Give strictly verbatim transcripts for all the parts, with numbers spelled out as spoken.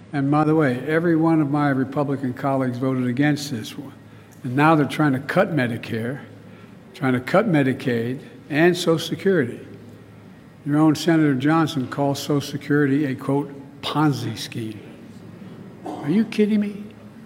And by the way, every one of my Republican colleagues voted against this one. And now they're trying to cut Medicare, trying to cut Medicaid and Social Security. Your own Senator Johnson calls Social Security a, quote, Ponzi scheme. Are you kidding me?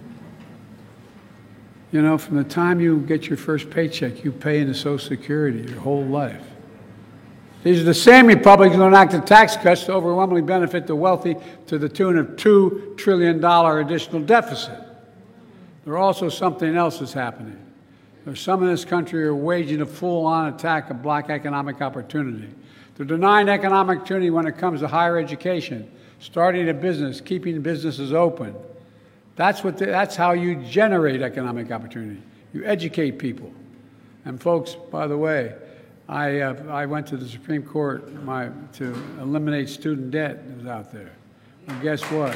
You know, from the time you get your first paycheck, you pay into Social Security your whole life. These are the same Republicans who enacted tax cuts to overwhelmingly benefit the wealthy to the tune of two trillion dollars additional deficit. There also something else is happening. There's some in this country who are waging a full-on attack of black economic opportunity. They're denying economic opportunity when it comes to higher education, starting a business, keeping businesses open. That's, what the, that's how you generate economic opportunity. You educate people. And folks, by the way, I, uh, I went to the Supreme Court my, to eliminate student debt that was out there. And guess what?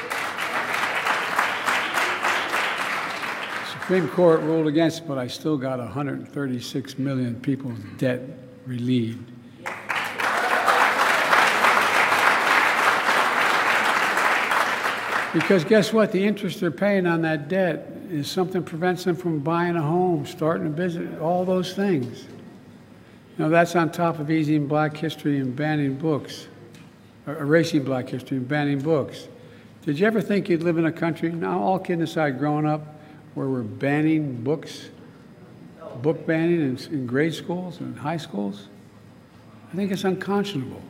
The Supreme Court ruled against it, but I still got one hundred thirty-six million people's debt relieved. Because guess what? The interest they're paying on that debt is something that prevents them from buying a home, starting a business, all those things. Now, that's on top of erasing black history and banning books, or erasing black history and banning books. Did you ever think you'd live in a country, now all kidding aside, growing up, where we're banning books, book banning in, in grade schools and high schools? I think it's unconscionable.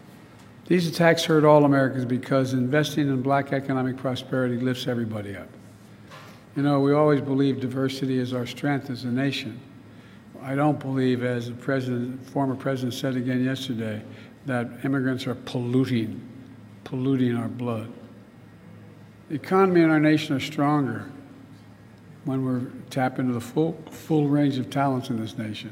These attacks hurt all Americans because investing in black economic prosperity lifts everybody up. You know, we always believe diversity is our strength as a nation. I don't believe, as the president, former president said again yesterday, that immigrants are polluting, polluting our blood. The economy and our nation are stronger when we're tapping into the full, full range of talents in this nation.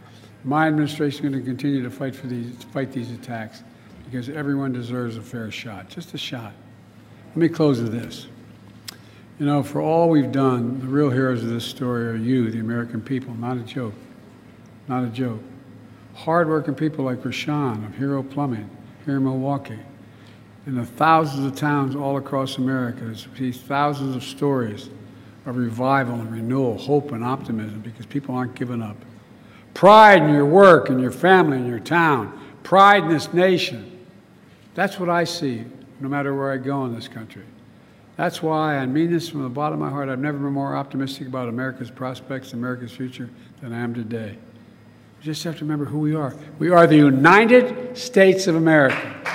My administration is going to continue to fight for these, fight these attacks because everyone deserves a fair shot, just a shot. Let me close with this. You know, for all we've done, the real heroes of this story are you, the American people, not a joke. Not a joke. Hard-working people like Rashawn of Hero Plumbing here in Milwaukee, and the thousands of towns all across America, these thousands of stories of revival and renewal, hope and optimism because people aren't giving up. Pride in your work and your family and your town. Pride in this nation. That's what I see no matter where I go in this country. That's why I mean this from the bottom of my heart. I've never been more optimistic about America's prospects, America's future than I am today. We just have to remember who we are. We are the United States of America.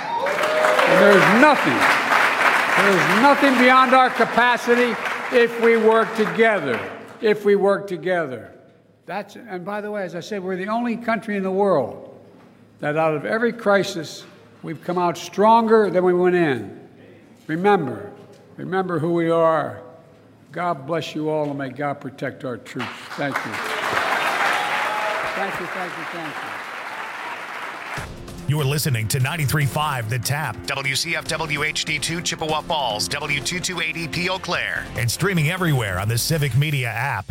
And there's nothing, there's nothing beyond our capacity if we work together. If we work together. That's, and by the way, as I said, we're the only country in the world that out of every crisis, we've come out stronger than we went in. Remember, remember who we are. God bless you all, and may God protect our troops. Thank you. Thank you, thank you, thank you. You're listening to ninety-three point five The Tap, W C F W H D two Chippewa Falls, W two two eight E P Eau Claire, and streaming everywhere on the Civic Media app.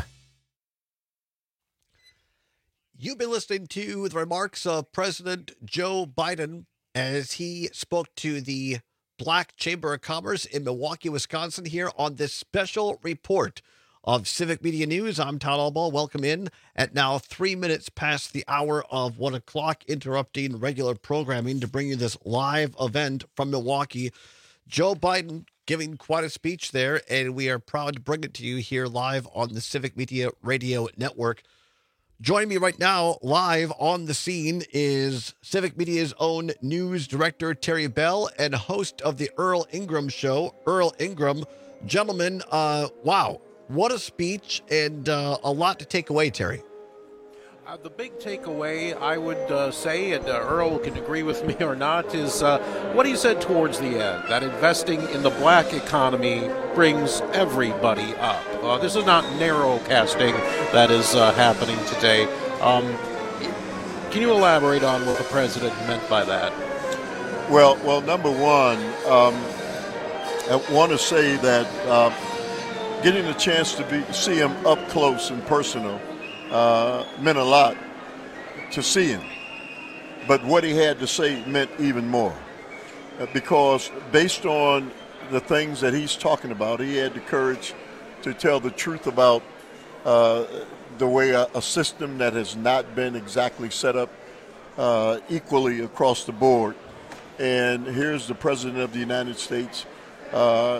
You've been listening to the remarks of President Joe Biden as he spoke to the Black Chamber of Commerce in Milwaukee, Wisconsin, here on this special report of Civic Media News. I'm Todd Albaugh. Welcome in at now three minutes past the hour of one o'clock, interrupting regular programming to bring you this live event from Milwaukee. Joe Biden giving quite a speech there, and we are proud to bring it to you here live on the Civic Media Radio Network. Joining me right now, live on the scene, is Civic Media's own news director, Terry Bell, and host of the Earl Ingram Show, Earl Ingram. Gentlemen, uh, wow, what a speech, and uh, a lot to take away, Terry. Uh, the big takeaway, I would uh, say, and uh, Earl can agree with me or not, is uh, what he said towards the end, that investing in the black economy brings everybody up. Uh, this is not narrow casting that is uh, happening today. Um, can you elaborate on what the president meant by that? Well, well, number one, um, I want to say that uh, getting a chance to be see him up close and personal Uh, meant a lot to see him. But what he had to say meant even more. Uh, because based on the things that he's talking about. He had the courage to tell the truth about uh, the way a, a system that has not been exactly set up uh, equally across the board. And here's the President of the United States uh,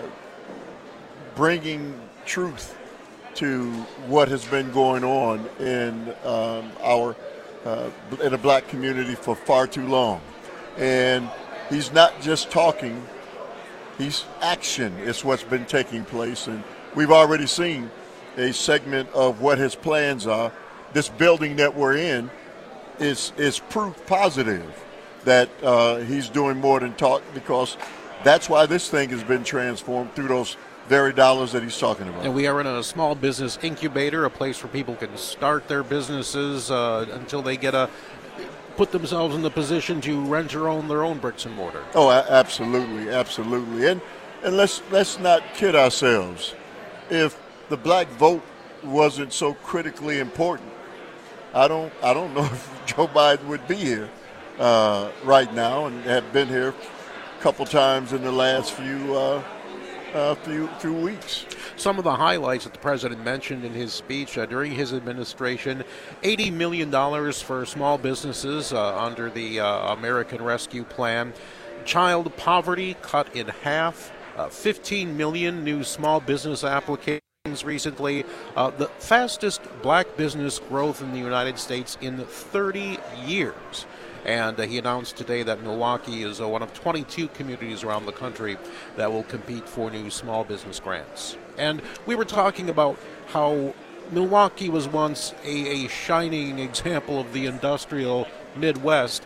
bringing truth to what has been going on in um, our uh, in the black community for far too long. And he's not just talking, he's action is what's been taking place. And we've already seen a segment of what his plans are. This building that we're in is is proof positive that uh, he's doing more than talk, because that's why this thing has been transformed through those very dollars that he's talking about. And we are in a small business incubator, a place where people can start their businesses uh, until they get a put themselves in the position to rent or own their own bricks and mortar. Oh, a- absolutely, absolutely. And and let's let's not kid ourselves. If the black vote wasn't so critically important, I don't I don't know if Joe Biden would be here uh, right now, and have been here a couple times in the last few uh, uh, few few weeks. Some of the highlights that the president mentioned in his speech uh, during his administration: eighty million dollars for small businesses uh, under the uh, American Rescue Plan, child poverty cut in half, uh, fifteen million new small business applications recently, uh, the fastest black business growth in the United States in thirty years. And uh, he announced today that Milwaukee is uh, one of twenty-two communities around the country that will compete for new small business grants. And we were talking about how Milwaukee was once a, a shining example of the industrial Midwest.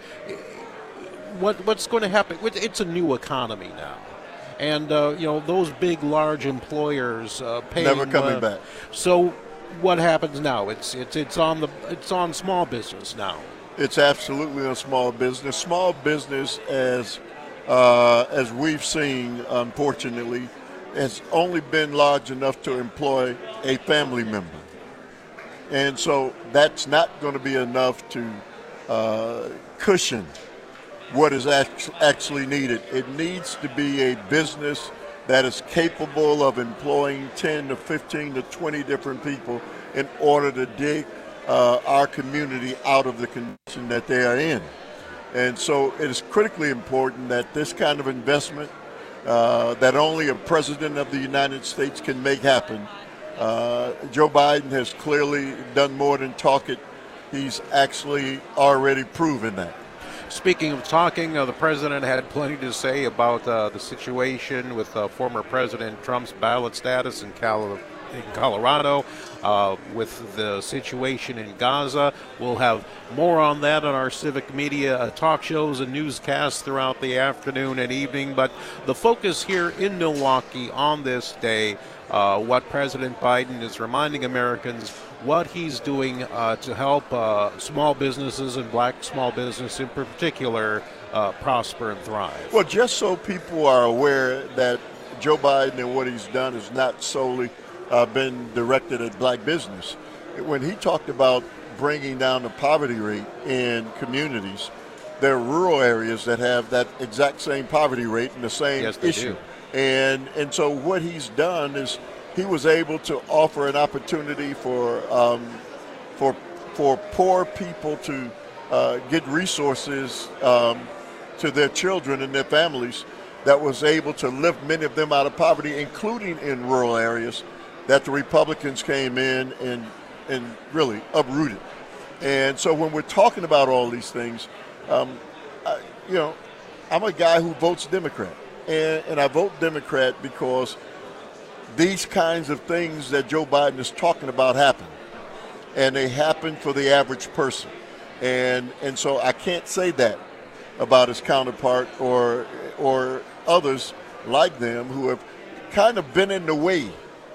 What, what's going to happen? It's a new economy now. And, uh, you know, those big, large employers uh, paying... Never coming uh, back. So what happens now? It's it's it's on the it's on small business now. It's absolutely a small business. Small business, as uh, as we've seen, unfortunately, has only been large enough to employ a family member. And so that's not going to be enough to uh, cushion what is act- actually needed. It needs to be a business that is capable of employing ten to fifteen to twenty different people in order to dig Uh, our community out of the condition that they are in. And so it is critically important that this kind of investment uh, that only a president of the United States can make happen. Uh, Joe Biden has clearly done more than talk it. He's actually already proven that. Speaking of talking, uh, the president had plenty to say about uh, the situation with uh, former President Trump's ballot status in California. In Colorado, uh, with the situation in Gaza. We'll have more on that on our civic media uh, talk shows and newscasts throughout the afternoon and evening. But the focus here in Milwaukee on this day, uh, what President Biden is reminding Americans, what he's doing uh, to help uh, small businesses and black small business in particular uh, prosper and thrive. Well, just so people are aware that Joe Biden and what he's done is not solely Uh, been directed at black business. When he talked about bringing down the poverty rate in communities, there are rural areas that have that exact same poverty rate and the same yes, they issue. Do. And and so what he's done is he was able to offer an opportunity for um, for for poor people to uh, get resources um, to their children and their families that was able to lift many of them out of poverty, including in rural areas that the Republicans came in and and really uprooted. And so when we're talking about all these things, um, I, you know, I'm a guy who votes Democrat. And, and I vote Democrat because these kinds of things that Joe Biden is talking about happen. And they happen for the average person. And and so I can't say that about his counterpart or or others like them who have kind of been in the way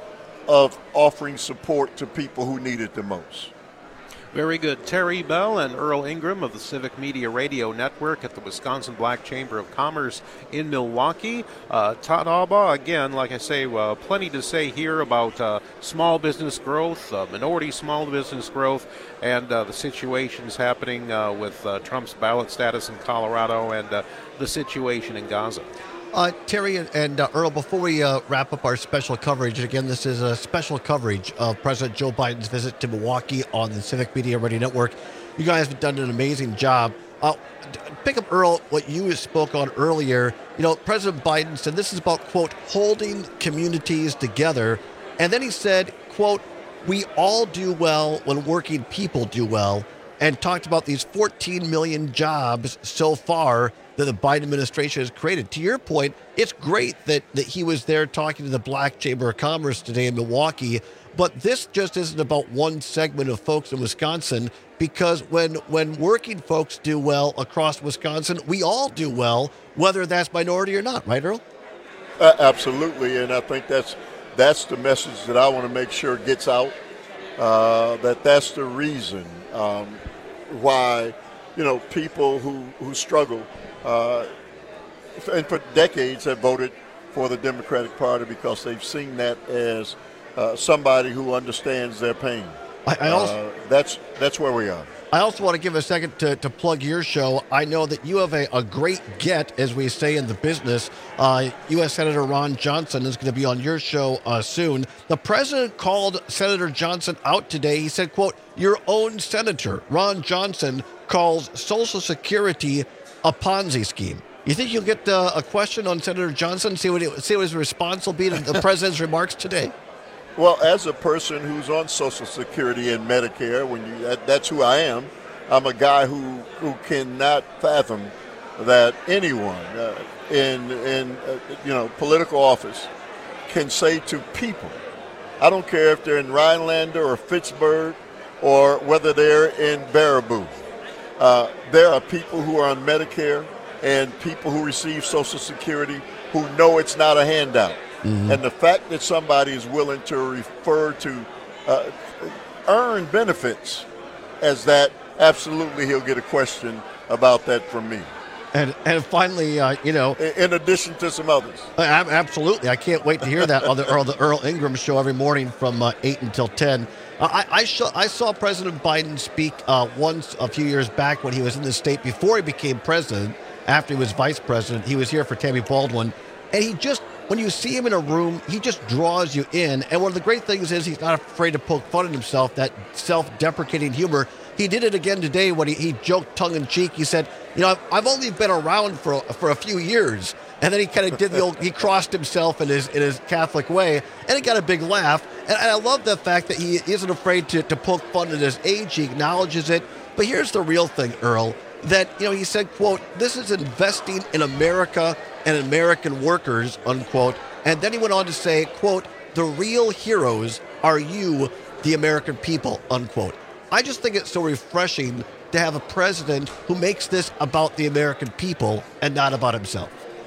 of offering support to people who need it the most. Very good. Terry Bell and Earl Ingram of the Civic Media Radio Network at the Wisconsin Black Chamber of Commerce in Milwaukee. Uh, Todd Albaugh, again, like I say, uh, plenty to say here about uh, small business growth, uh, minority small business growth, and uh, the situations happening uh, with uh, Trump's ballot status in Colorado and uh, the situation in Gaza. Uh, Terry and, and uh, Earl, before we uh, wrap up our special coverage, and again, this is a special coverage of President Joe Biden's visit to Milwaukee on the Civic Media Radio Network. You guys have done an amazing job. Uh, pick up, Earl, what you spoke on earlier. You know, President Biden said this is about, quote, holding communities together. And then he said, quote, we all do well when working people do well, and talked about these fourteen million jobs so far that the Biden administration has created. To your point, it's great that, that he was there talking to the Black Chamber of Commerce today in Milwaukee, but this just isn't about one segment of folks in Wisconsin, because when when working folks do well across Wisconsin, we all do well, whether that's minority or not, right, Earl? Uh, absolutely, and I think that's that's the message that I want to make sure gets out, uh, that that's the reason um, why, you know, people who, who struggle uh, and for decades have voted for the Democratic Party because they've seen that as uh, somebody who understands their pain. I, I also, uh, that's that's where we are. I also want to give a second to, to plug your show. I know that you have a, a great get, as we say in the business. Uh, U S Senator Ron Johnson is going to be on your show uh, soon. The president called Senator Johnson out today. He said, quote, your own senator, Ron Johnson, calls Social Security a Ponzi scheme. You think you'll get uh, a question on Senator Johnson, see what, he, see what his response will be to the president's remarks today? Well, as a person who's on Social Security and Medicare, when you that, that's who I am. I'm a guy who, who cannot fathom that anyone uh, in in uh, you know political office can say to people, I don't care if they're in Rhinelander or Pittsburgh or whether they're in Baraboo, uh, there are people who are on Medicare and people who receive Social Security who know it's not a handout. Mm-hmm. And the fact that somebody is willing to refer to uh, earn benefits as that, absolutely he'll get a question about that from me. And and finally, uh, you know, in, in addition to some others. Uh, absolutely. I can't wait to hear that on the Earl, the Earl Ingram show every morning from uh, eight until ten. Uh, I I, sh- I saw President Biden speak uh, once a few years back when he was in the state before he became president. After he was vice president, he was here for Tammy Baldwin. And he just, when you see him in a room, he just draws you in. And one of the great things is he's not afraid to poke fun at himself, that self-deprecating humor. He did it again today when he, he joked tongue-in-cheek. He said, you know, I've, I've only been around for for a few years. And then he kind of did the old, he crossed himself in his in his Catholic way, and he got a big laugh. And, and I love the fact that he isn't afraid to, to poke fun at his age. He acknowledges it. But here's the real thing, Earl, that, you know, he said, quote, this is investing in America and American workers, unquote. And then he went on to say, quote, the real heroes are you, the American people, unquote. I just think it's so refreshing to have a president who makes this about the American people and not about himself.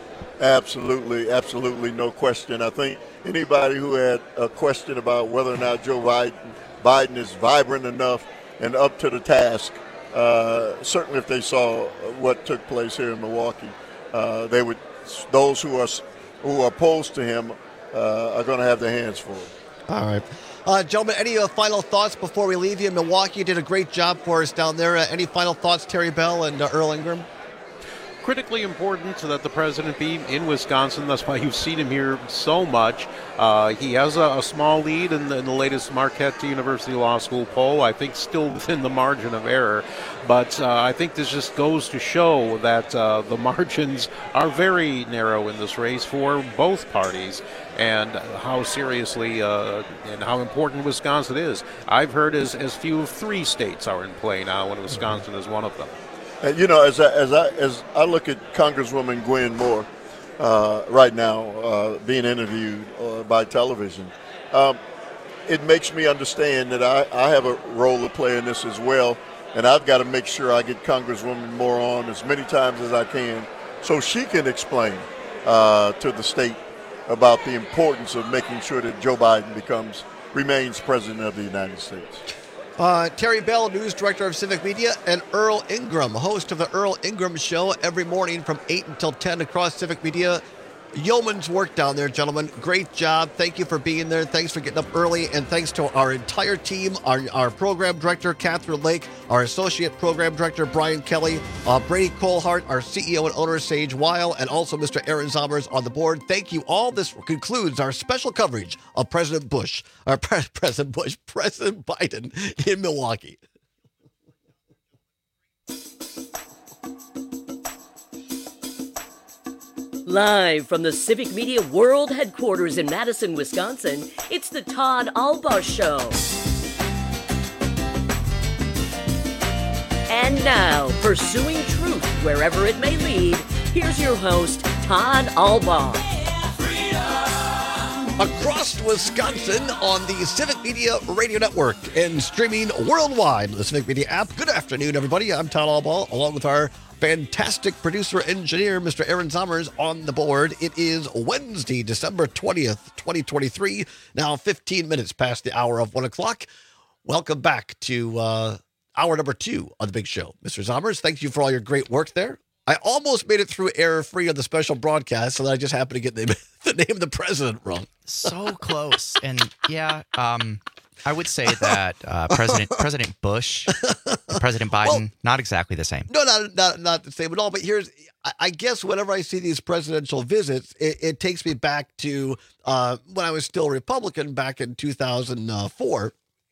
Absolutely, absolutely, no question. I think anybody who had a question about whether or not Joe Biden, Biden is vibrant enough and up to the task, uh, certainly if they saw what took place here in Milwaukee, uh, they would. Those who are who are opposed to him uh, are going to have their hands full. All right. Uh, gentlemen, any uh, final thoughts before we leave you? Milwaukee did a great job for us down there. Uh, any final thoughts, Terry Bell and uh, Earl Ingram? Critically important that the president be in Wisconsin. That's why you've seen him here so much. Uh, he has a, a small lead in the, in the latest Marquette University Law School poll. I think still within the margin of error. But uh, I think this just goes to show that uh, the margins are very narrow in this race for both parties, and how seriously uh, and how important Wisconsin is. I've heard as, as few as three states are in play now, and Wisconsin is one of them. And, you know, as I, as I as I look at Congresswoman Gwen Moore uh, right now uh, being interviewed uh, by television, um, it makes me understand that I, I have a role to play in this as well, and I've got to make sure I get Congresswoman Moore on as many times as I can so she can explain uh, to the state about the importance of making sure that Joe Biden becomes remains president of the United States. Uh, Terry Bell, News Director of Civic Media, and Earl Ingram, host of the Earl Ingram Show every morning from eight until ten across Civic Media. yeoman's work down there, gentlemen. Great job. Thank you for being there. Thanks for getting up early. And thanks to our entire team, our, our program director, Catherine Lake, our associate program director, Brian Kelly, uh, Brady Colehart, our C E O and owner, Sage Weil, and also Mister Aaron Zommers on the board. Thank you all. This concludes our special coverage of President Bush, or Pre- President Bush, President Biden in Milwaukee. Live from the Civic Media World Headquarters in Madison, Wisconsin, it's the Todd Albaugh Show. And now, pursuing truth wherever it may lead, here's your host, Todd Albaugh. Across Wisconsin on the Civic Media Radio Network and streaming worldwide on the Civic Media app. Good afternoon, everybody. I'm Todd Albaugh, along with our fantastic producer engineer, Mister Aaron Zommers, on the board. It is Wednesday, December twentieth, twenty twenty-three. Now fifteen minutes past the hour of one o'clock. Welcome back to uh, hour number two of the big show. Mister Zommers, thank you for all your great work there. I almost made it through error-free on the special broadcast, so that I just happened to get the, the name of the president wrong. So close. And yeah, um, I would say that uh, President President Bush, President Biden, well, not exactly the same. No, not not not the same at all. But here's, I, I guess, whenever I see these presidential visits, it, it takes me back to uh, when I was still Republican back in two thousand four.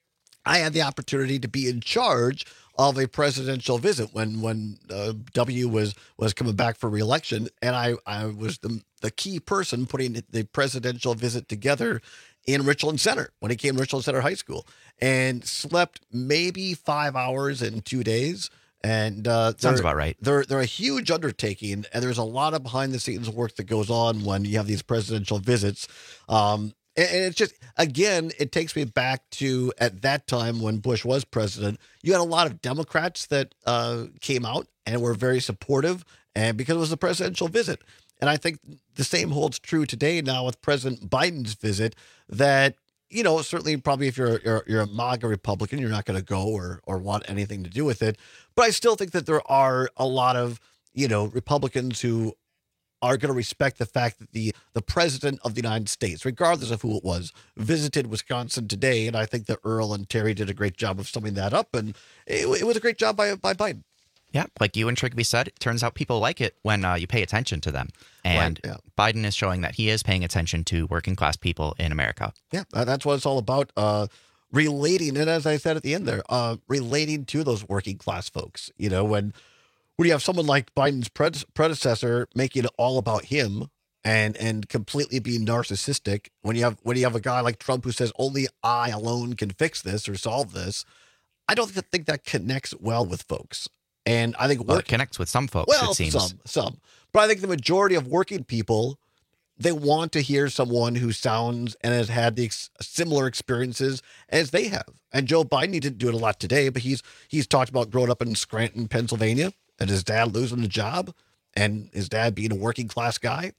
I had the opportunity to be in charge of a presidential visit when when uh, W was was coming back for re-election, and I I was the the key person putting the presidential visit together in Richland Center when he came to Richland Center High School, and slept maybe five hours in two days. And uh, sounds about right. They're they're a huge undertaking, and there's a lot of behind the scenes work that goes on when you have these presidential visits. Um, and, and it's just, again, it takes me back to at that time when Bush was president. You had a lot of Democrats that uh, came out and were very supportive, and because it was a presidential visit. And I think the same holds true today now with President Biden's visit, that, you know, certainly probably if you're you're, you're a MAGA Republican, you're not going to go or or want anything to do with it. But I still think that there are a lot of, you know, Republicans who are going to respect the fact that the the president of the United States, regardless of who it was, visited Wisconsin today. And I think that Earl and Terry did a great job of summing that up. And it, it was a great job by by Biden. Yeah, like you and Trigby said, it turns out people like it when uh, you pay attention to them. And right, yeah. Biden is showing that he is paying attention to working class people in America. Yeah, that's what it's all about. Uh, relating, and as I said at the end there, uh, relating to those working class folks. You know, when when you have someone like Biden's pred- predecessor making it all about him and and completely being narcissistic, when you have when you have a guy like Trump who says only I alone can fix this or solve this, I don't think that connects well with folks. And I think work, well, it connects with some folks, well, it seems. some, some. But I think the majority of working people, they want to hear someone who sounds and has had the ex- similar experiences as they have. And Joe Biden, he didn't do it a lot today, but he's he's talked about growing up in Scranton, Pennsylvania, and his dad losing a job, and his dad being a working class guy.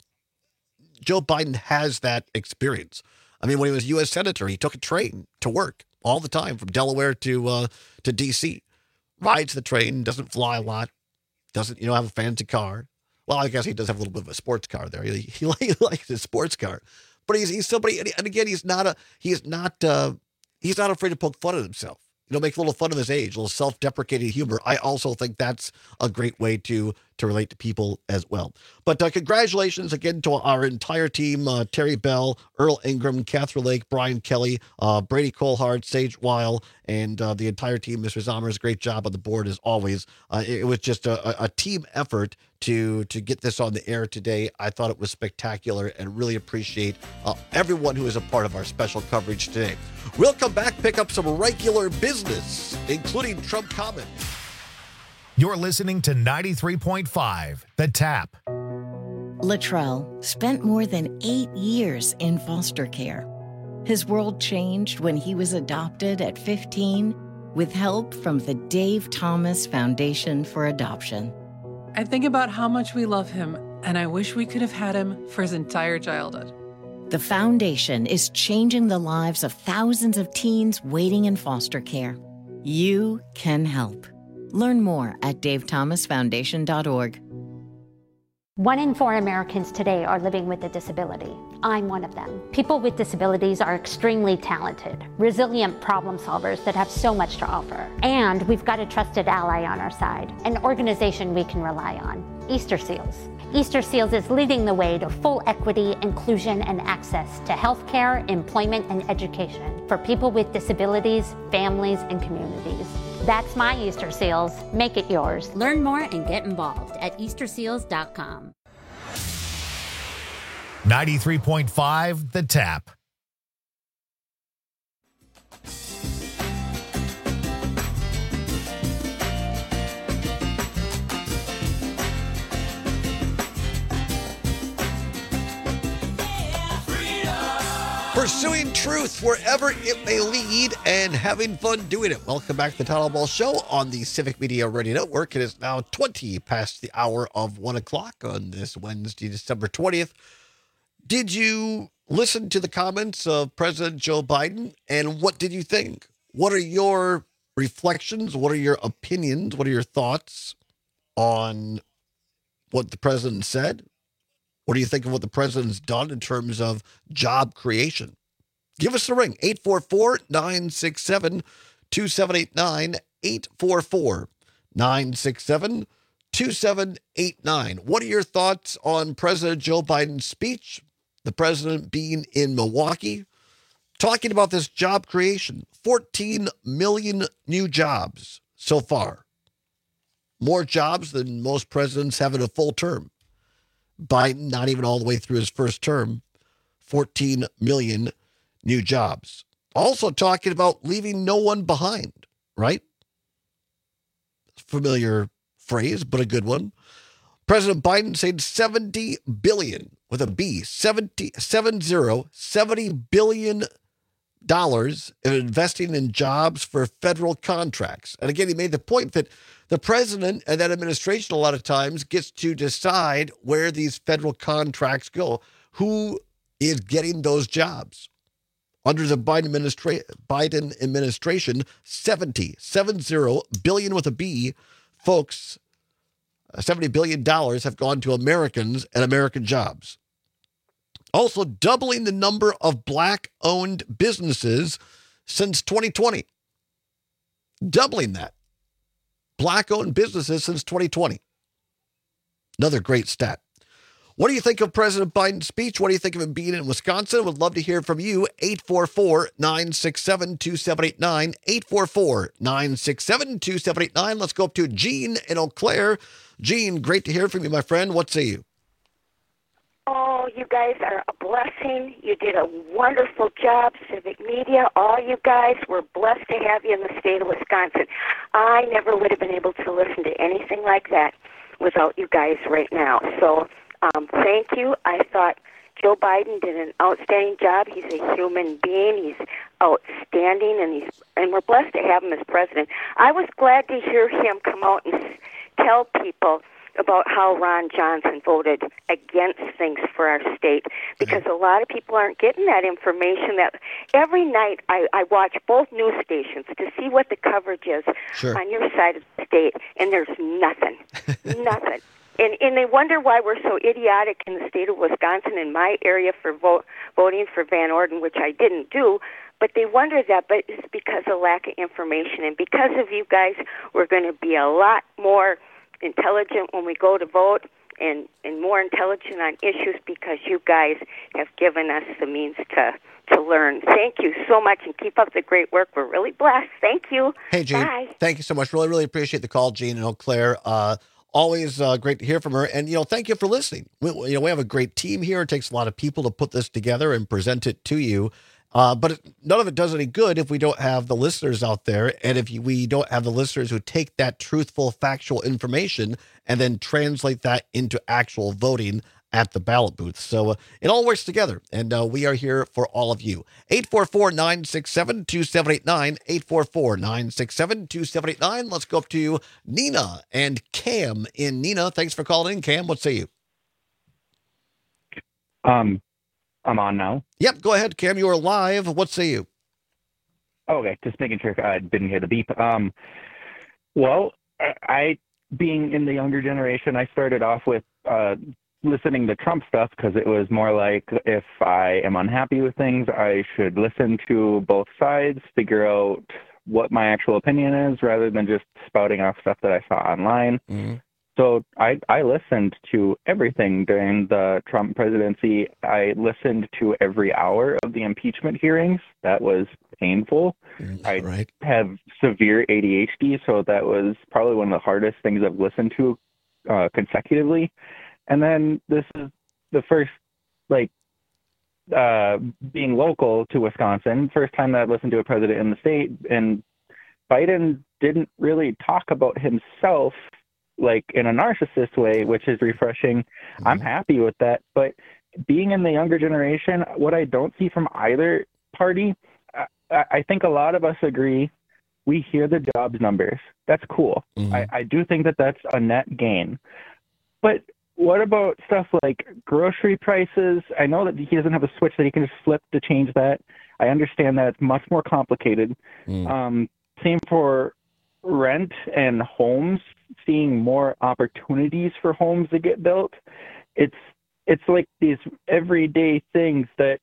Joe Biden has that experience. I mean, when he was U S senator, he took a train to work all the time from Delaware to uh, to D C Rides the train, doesn't fly a lot, doesn't, you know, have a fancy car. Well, I guess he does have a little bit of a sports car there. He, he, he likes his sports car, but he's he's somebody, and again, he's not a he's not uh, he's not afraid to poke fun at himself. You know, make a little fun of his age, a little self-deprecating humor. I also think that's a great way to to relate to people as well. But uh, congratulations again to our entire team, uh, Terry Bell, Earl Ingram, Catherine Lake, Brian Kelly, uh, Brady Colehart, Sage Weil, and uh, the entire team, Mister Zommers. Great job on the board as always. Uh, it, it was just a, a team effort to to get this on the air today. I thought it was spectacular and really appreciate uh, everyone who is a part of our special coverage today. We'll come back, pick up some regular business, including Trump comment. You're listening to ninety-three point five, The Tap. Latrell spent more than eight years in foster care. His world changed when he was adopted at fifteen with help from the Dave Thomas Foundation for Adoption. I think about how much we love him, and I wish we could have had him for his entire childhood. The foundation is changing the lives of thousands of teens waiting in foster care. You can help. Learn more at dave thomas foundation dot org. One in four Americans today are living with a disability. I'm one of them. People with disabilities are extremely talented, resilient problem solvers that have so much to offer. And we've got a trusted ally on our side, an organization we can rely on, Easter Seals. Easter Seals is leading the way to full equity, inclusion, and access to healthcare, employment, and education for people with disabilities, families, and communities. That's my Easter Seals. Make it yours. Learn more and get involved at easter seals dot com. ninety-three point five The Tap. Pursuing truth wherever it may lead and having fun doing it. Welcome back to the Town Hall Ball Show on the Civic Media Radio Network. It is now twenty past the hour of one o'clock on this Wednesday, December twentieth. Did you listen to the comments of President Joe Biden, and what did you think? What are your reflections? What are your opinions? What are your thoughts on what the president said? What do you think of what the president's done in terms of job creation? Give us a ring, eight four four, nine six seven, two seven eight nine, eight four four, nine six seven, two seven eight nine. What are your thoughts on President Joe Biden's speech, the president being in Milwaukee, talking about this job creation? fourteen million new jobs so far. More jobs than most presidents have in a full term. Biden, not even all the way through his first term, fourteen million new jobs. Also talking about leaving no one behind, right? Familiar phrase, but a good one. President Biden said seventy billion with a B, seventy, seven zero, seventy billion dollars in investing in jobs for federal contracts. And again, he made the point that the president and that administration a lot of times gets to decide where these federal contracts go, who is getting those jobs. Under the Biden, administra- Biden administration, seventy, seven zero billion with a B, folks, seventy billion dollars have gone to Americans and American jobs. Also doubling the number of black-owned businesses since twenty twenty. Doubling that. Black-owned businesses since twenty twenty. Another great stat. What do you think of President Biden's speech? What do you think of him being in Wisconsin? Would love to hear from you. eight four four, nine six seven, two seven eight nine. eight four four, nine six seven, two seven eight nine. Let's go up to Gene in Eau Claire. Gene, great to hear from you, my friend. What say you? Oh, you guys are a blessing. You did a wonderful job, Civic Media. All you guys, we're blessed to have you in the state of Wisconsin. I never would have been able to listen to anything like that without you guys right now. So um, thank you. I thought Joe Biden did an outstanding job. He's a human being. He's outstanding, and he's and we're blessed to have him as president. I was glad to hear him come out and tell people about how Ron Johnson voted against things for our state, because a lot of people aren't getting that information. That every night I, I watch both news stations to see what the coverage is Sure. on your side of the state, and there's nothing, nothing. And and they wonder why we're so idiotic in the state of Wisconsin, in my area, for vote, voting for Van Orden, which I didn't do. But they wonder that, but it's because of lack of information. And because of you guys, we're going to be a lot more intelligent when we go to vote, and, and more intelligent on issues, because you guys have given us the means to, to learn. Thank you so much, and keep up the great work. We're really blessed. Thank you. Hey, Gene. Bye. Thank you so much. Really, really appreciate the call, Gene in Eau Claire. Uh, always uh, great to hear from her. And, you know, thank you for listening. We, you know, we have a great team here. It takes a lot of people to put this together and present it to you. Uh, but it, none of it does any good if we don't have the listeners out there, and if you, we don't have the listeners who take that truthful, factual information and then translate that into actual voting at the ballot booth. So uh, it all works together, and uh, we are here for all of you. eight four four, nine six seven, two seven eight nine, eight four four, nine six seven, two seven eight nine. Let's go up to Nina and Cam in Nina. Thanks for calling in, Cam. What say you? Um. I'm on now. Yep, go ahead, Cam. You are live. What say you? Okay, just making sure I didn't hear the beep. Um, well, I, being in the younger generation, I started off with uh, listening to Trump stuff because it was more like if I am unhappy with things, I should listen to both sides, figure out what my actual opinion is rather than just spouting off stuff that I saw online. Mm-hmm. So I, I listened to everything during the Trump presidency. I listened to every hour of the impeachment hearings. That was painful. Mm, I right. have severe A D H D, so that was probably one of the hardest things I've listened to uh, consecutively. And then this is the first, like, uh, being local to Wisconsin, first time that I've listened to a president in the state, and Biden didn't really talk about himself like in a narcissist way, which is refreshing. Mm-hmm. I'm happy with that. But being in the younger generation, what I don't see from either party, I, I think a lot of us agree, we hear the jobs numbers. That's cool. Mm-hmm. I, I do think that that's a net gain. But what about stuff like grocery prices? I know that he doesn't have a switch that he can just flip to change that. I understand that it's much more complicated. Mm. Um, same for rent and homes, seeing more opportunities for homes to get built. It's it's like these everyday things that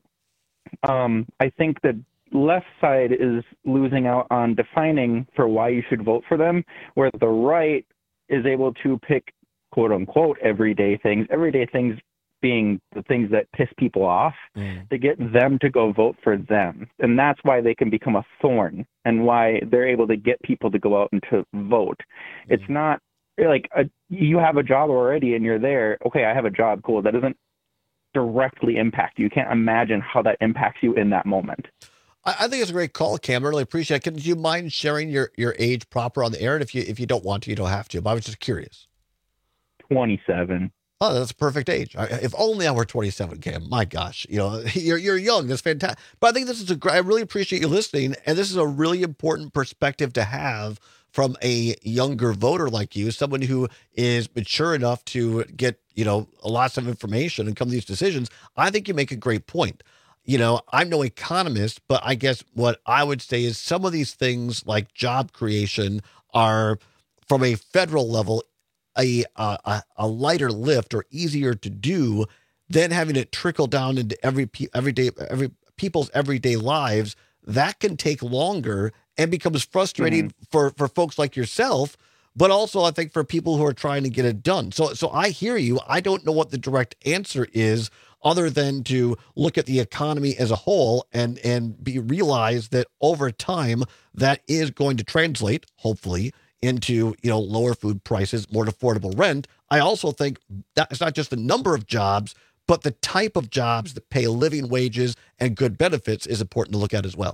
um, I think the left side is losing out on defining for why you should vote for them, where the right is able to pick quote unquote everyday things, everyday things being the things that piss people off, mm. to get them to go vote for them. And that's why they can become a thorn and why they're able to get people to go out and to vote. Mm. It's not like a, you have a job already and you're there. Okay, I have a job. Cool. That doesn't directly impact you. You can't imagine how that impacts you in that moment. I, I think it's a great call, Cam. I really appreciate it. Can, do you mind sharing your, your age proper on the air? And if you, if you don't want to, you don't have to, but I was just curious. twenty-seven. Oh, that's a perfect age. If only I were twenty-seven, Cam. My gosh, you know, you're you're young. That's fantastic. But I think this is a great. I really appreciate you listening, and this is a really important perspective to have from a younger voter like you, someone who is mature enough to get, you know, lots of information and come to these decisions. I think you make a great point. You know, I'm no economist, but I guess what I would say is some of these things like job creation are, from a federal level, A, a a lighter lift or easier to do than having it trickle down into every everyday every people's everyday lives. That can take longer and becomes frustrating mm-hmm. for for folks like yourself, but also I think for people who are trying to get it done. So so I hear you. I don't know what the direct answer is other than to look at the economy as a whole and and be realize that over time that is going to translate, hopefully, into, you know, lower food prices, more affordable rent. I also think that it's not just the number of jobs, but the type of jobs that pay living wages and good benefits is important to look at as well.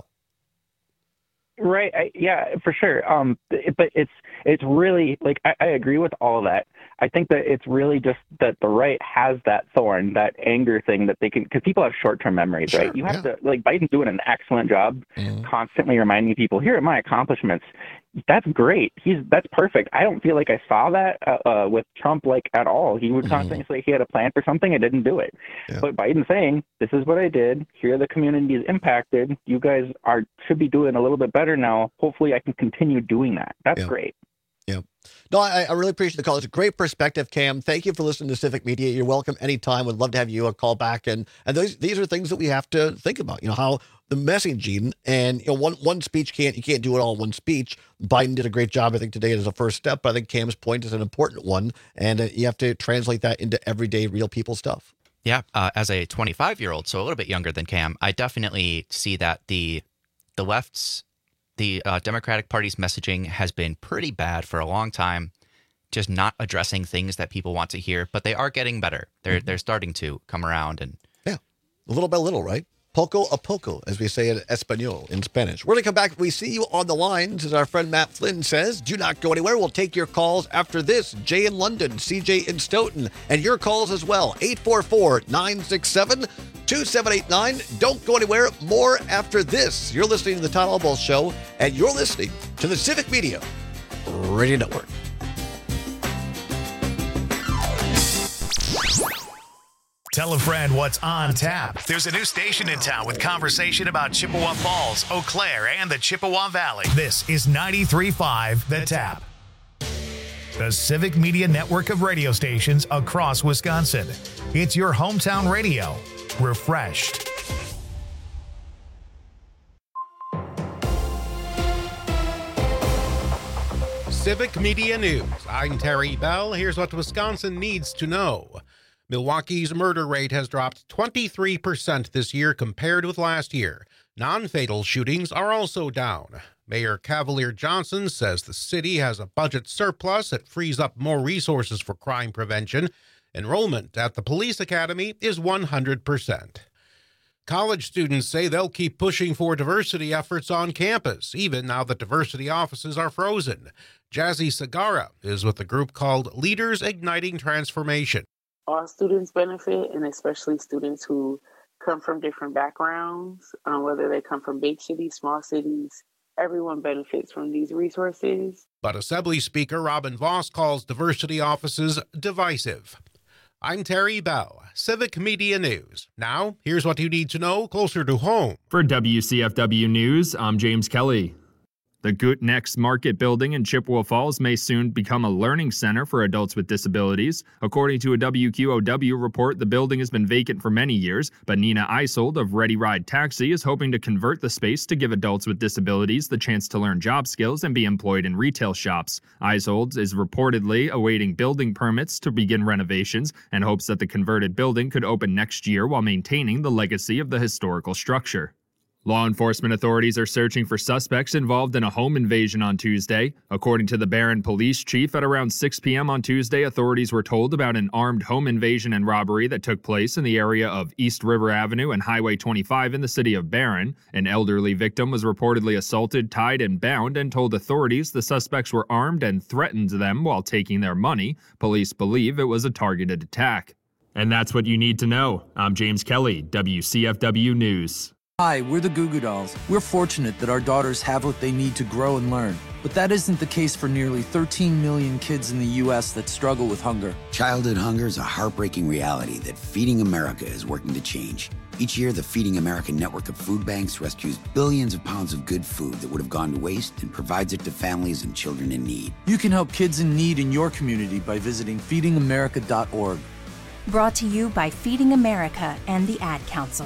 Right. I, yeah, for sure. Um, but it's it's really like I, I agree with all of that. I think that it's really just that the right has that thorn, that anger thing that they can, because people have short-term memories, sure, right? You have yeah. to, like, Biden's doing an excellent job mm-hmm. constantly reminding people, here are my accomplishments. That's great. He's that's perfect. I don't feel like I saw that uh, uh, with Trump, like, at all. He would constantly mm-hmm. say he had a plan for something and didn't do it. Yeah. But Biden saying, this is what I did. Here are the communities impacted. You guys are should be doing a little bit better now. Hopefully I can continue doing that. That's yeah. great. Yeah. No, I, I really appreciate the call. It's a great perspective, Cam. Thank you for listening to Civic Media. You're welcome anytime. Would love to have you a call back. And and those, these are things that we have to think about. You know, how the messaging and, you know, one one speech can't, you can't do it all in one speech. Biden did a great job, I think, today as a first step. But I think Cam's point is an important one. And uh, you have to translate that into everyday real people stuff. Yeah. Uh, as a twenty-five-year-old, so a little bit younger than Cam, I definitely see that the the left's The uh, Democratic Party's messaging has been pretty bad for a long time, just not addressing things that people want to hear. But they are getting better. They're mm-hmm. they're starting to come around, and yeah, little by little, right? Poco a poco, as we say in Espanol, in Spanish. We're going to come back. We see you on the lines, as our friend Matt Flynn says. Do not go anywhere. We'll take your calls after this. Jay in London, C J in Stoughton, and your calls as well. eight four four, nine six seven, two seven eight nine. Don't go anywhere. More after this. You're listening to the Todd Albaugh Show, and you're listening to the Civic Media Radio Network. Tell a friend what's on tap. There's a new station in town with conversation about Chippewa Falls, Eau Claire, and the Chippewa Valley. This is ninety-three point five The Tap. the Civic Media network of radio stations across Wisconsin. It's your hometown radio, refreshed. Civic Media News. I'm Terry Bell. Here's what Wisconsin needs to know. Milwaukee's murder rate has dropped twenty-three percent this year compared with last year. Non-fatal shootings are also down. Mayor Cavalier Johnson says the city has a budget surplus that frees up more resources for crime prevention. Enrollment at the police academy is one hundred percent. College students say they'll keep pushing for diversity efforts on campus, even now that diversity offices are frozen. Jazzy Sagara is with a group called Leaders Igniting Transformation. All students benefit, and especially students who come from different backgrounds, um, whether they come from big cities, small cities. Everyone benefits from these resources. But Assembly Speaker Robin Voss calls diversity offices divisive. I'm Terry Bell, Civic Media News. Now, here's what you need to know closer to home. For W C F W News, I'm James Kelly. The Gootnex Market building in Chippewa Falls may soon become a learning center for adults with disabilities. According to a W Q O W report, the building has been vacant for many years, but Nina Isold of Ready Ride Taxi is hoping to convert the space to give adults with disabilities the chance to learn job skills and be employed in retail shops. Isold is reportedly awaiting building permits to begin renovations and hopes that the converted building could open next year while maintaining the legacy of the historical structure. Law enforcement authorities are searching for suspects involved in a home invasion on Tuesday. According to the Barron police chief, at around six p.m. on Tuesday, authorities were told about an armed home invasion and robbery that took place in the area of East River Avenue and Highway twenty-five in the city of Barron. An elderly victim was reportedly assaulted, tied, and bound, and told authorities the suspects were armed and threatened them while taking their money. Police believe it was a targeted attack. And that's what you need to know. I'm James Kelly, W C F W News. Hi, we're the Goo Goo Dolls. We're fortunate that our daughters have what they need to grow and learn. But that isn't the case for nearly thirteen million kids in the U S that struggle with hunger. Childhood hunger is a heartbreaking reality that Feeding America is working to change. Each year, the Feeding America network of food banks rescues billions of pounds of good food that would have gone to waste and provides it to families and children in need. You can help kids in need in your community by visiting feeding america dot org. Brought to you by Feeding America and the Ad Council.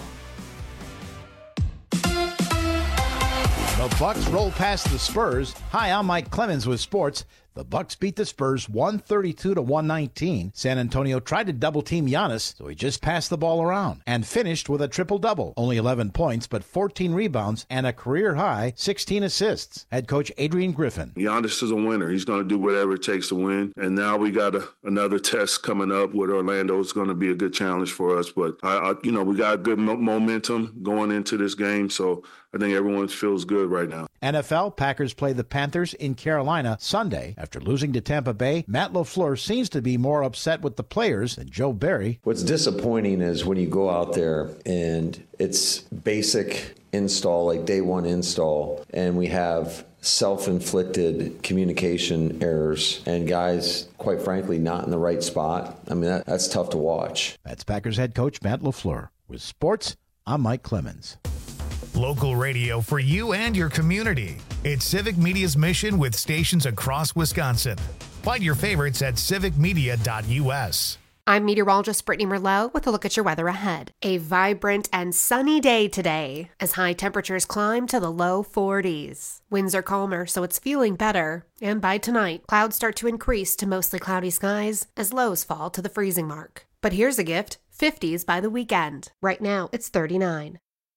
The Bucks roll past the Spurs. Hi, I'm Mike Clemens with sports. The Bucks beat the Spurs one thirty-two to one nineteen. San Antonio tried to double-team Giannis, so he just passed the ball around and finished with a triple-double. Only eleven points, but fourteen rebounds and a career-high sixteen assists. Head coach Adrian Griffin. Giannis is a winner. He's going to do whatever it takes to win. And now we got a, another test coming up with Orlando. It's going to be a good challenge for us. But, I, I, you know, we got good mo- momentum going into this game, so I think everyone feels good right now. N F L, Packers play the Panthers in Carolina Sunday. After losing to Tampa Bay, Matt LaFleur seems to be more upset with the players than Joe Barry. What's disappointing is when you go out there and it's basic install, like day one install, and we have self-inflicted communication errors and guys, quite frankly, not in the right spot. I mean, that, that's tough to watch. That's Packers head coach Matt LaFleur. With sports, I'm Mike Clemens. Local radio for you and your community. It's Civic Media's mission with stations across Wisconsin. Find your favorites at civic media dot u s. I'm meteorologist Brittany Merlot with a look at your weather ahead. A vibrant and sunny day today as high temperatures climb to the low forties. Winds are calmer, so it's feeling better. And by tonight, clouds start to increase to mostly cloudy skies as lows fall to the freezing mark. But here's a gift, fifties by the weekend. Right now, it's thirty-nine.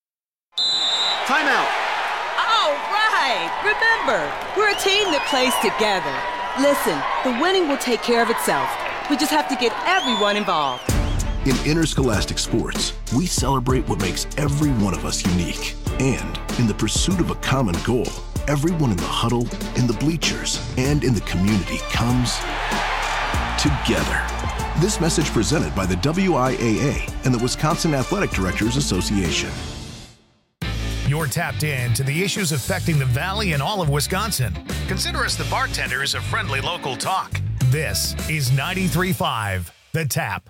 Timeout. All right. Remember, we're a team that plays together. Listen, the winning will take care of itself. We just have to get everyone involved. In interscholastic sports, we celebrate what makes every one of us unique. And in the pursuit of a common goal, everyone in the huddle, in the bleachers, and in the community comes together. This message presented by the W I A A and the Wisconsin Athletic Directors Association. You're tapped in to the issues affecting the Valley and all of Wisconsin. Consider us the bartenders of friendly local talk. This is ninety-three point five, The Tap.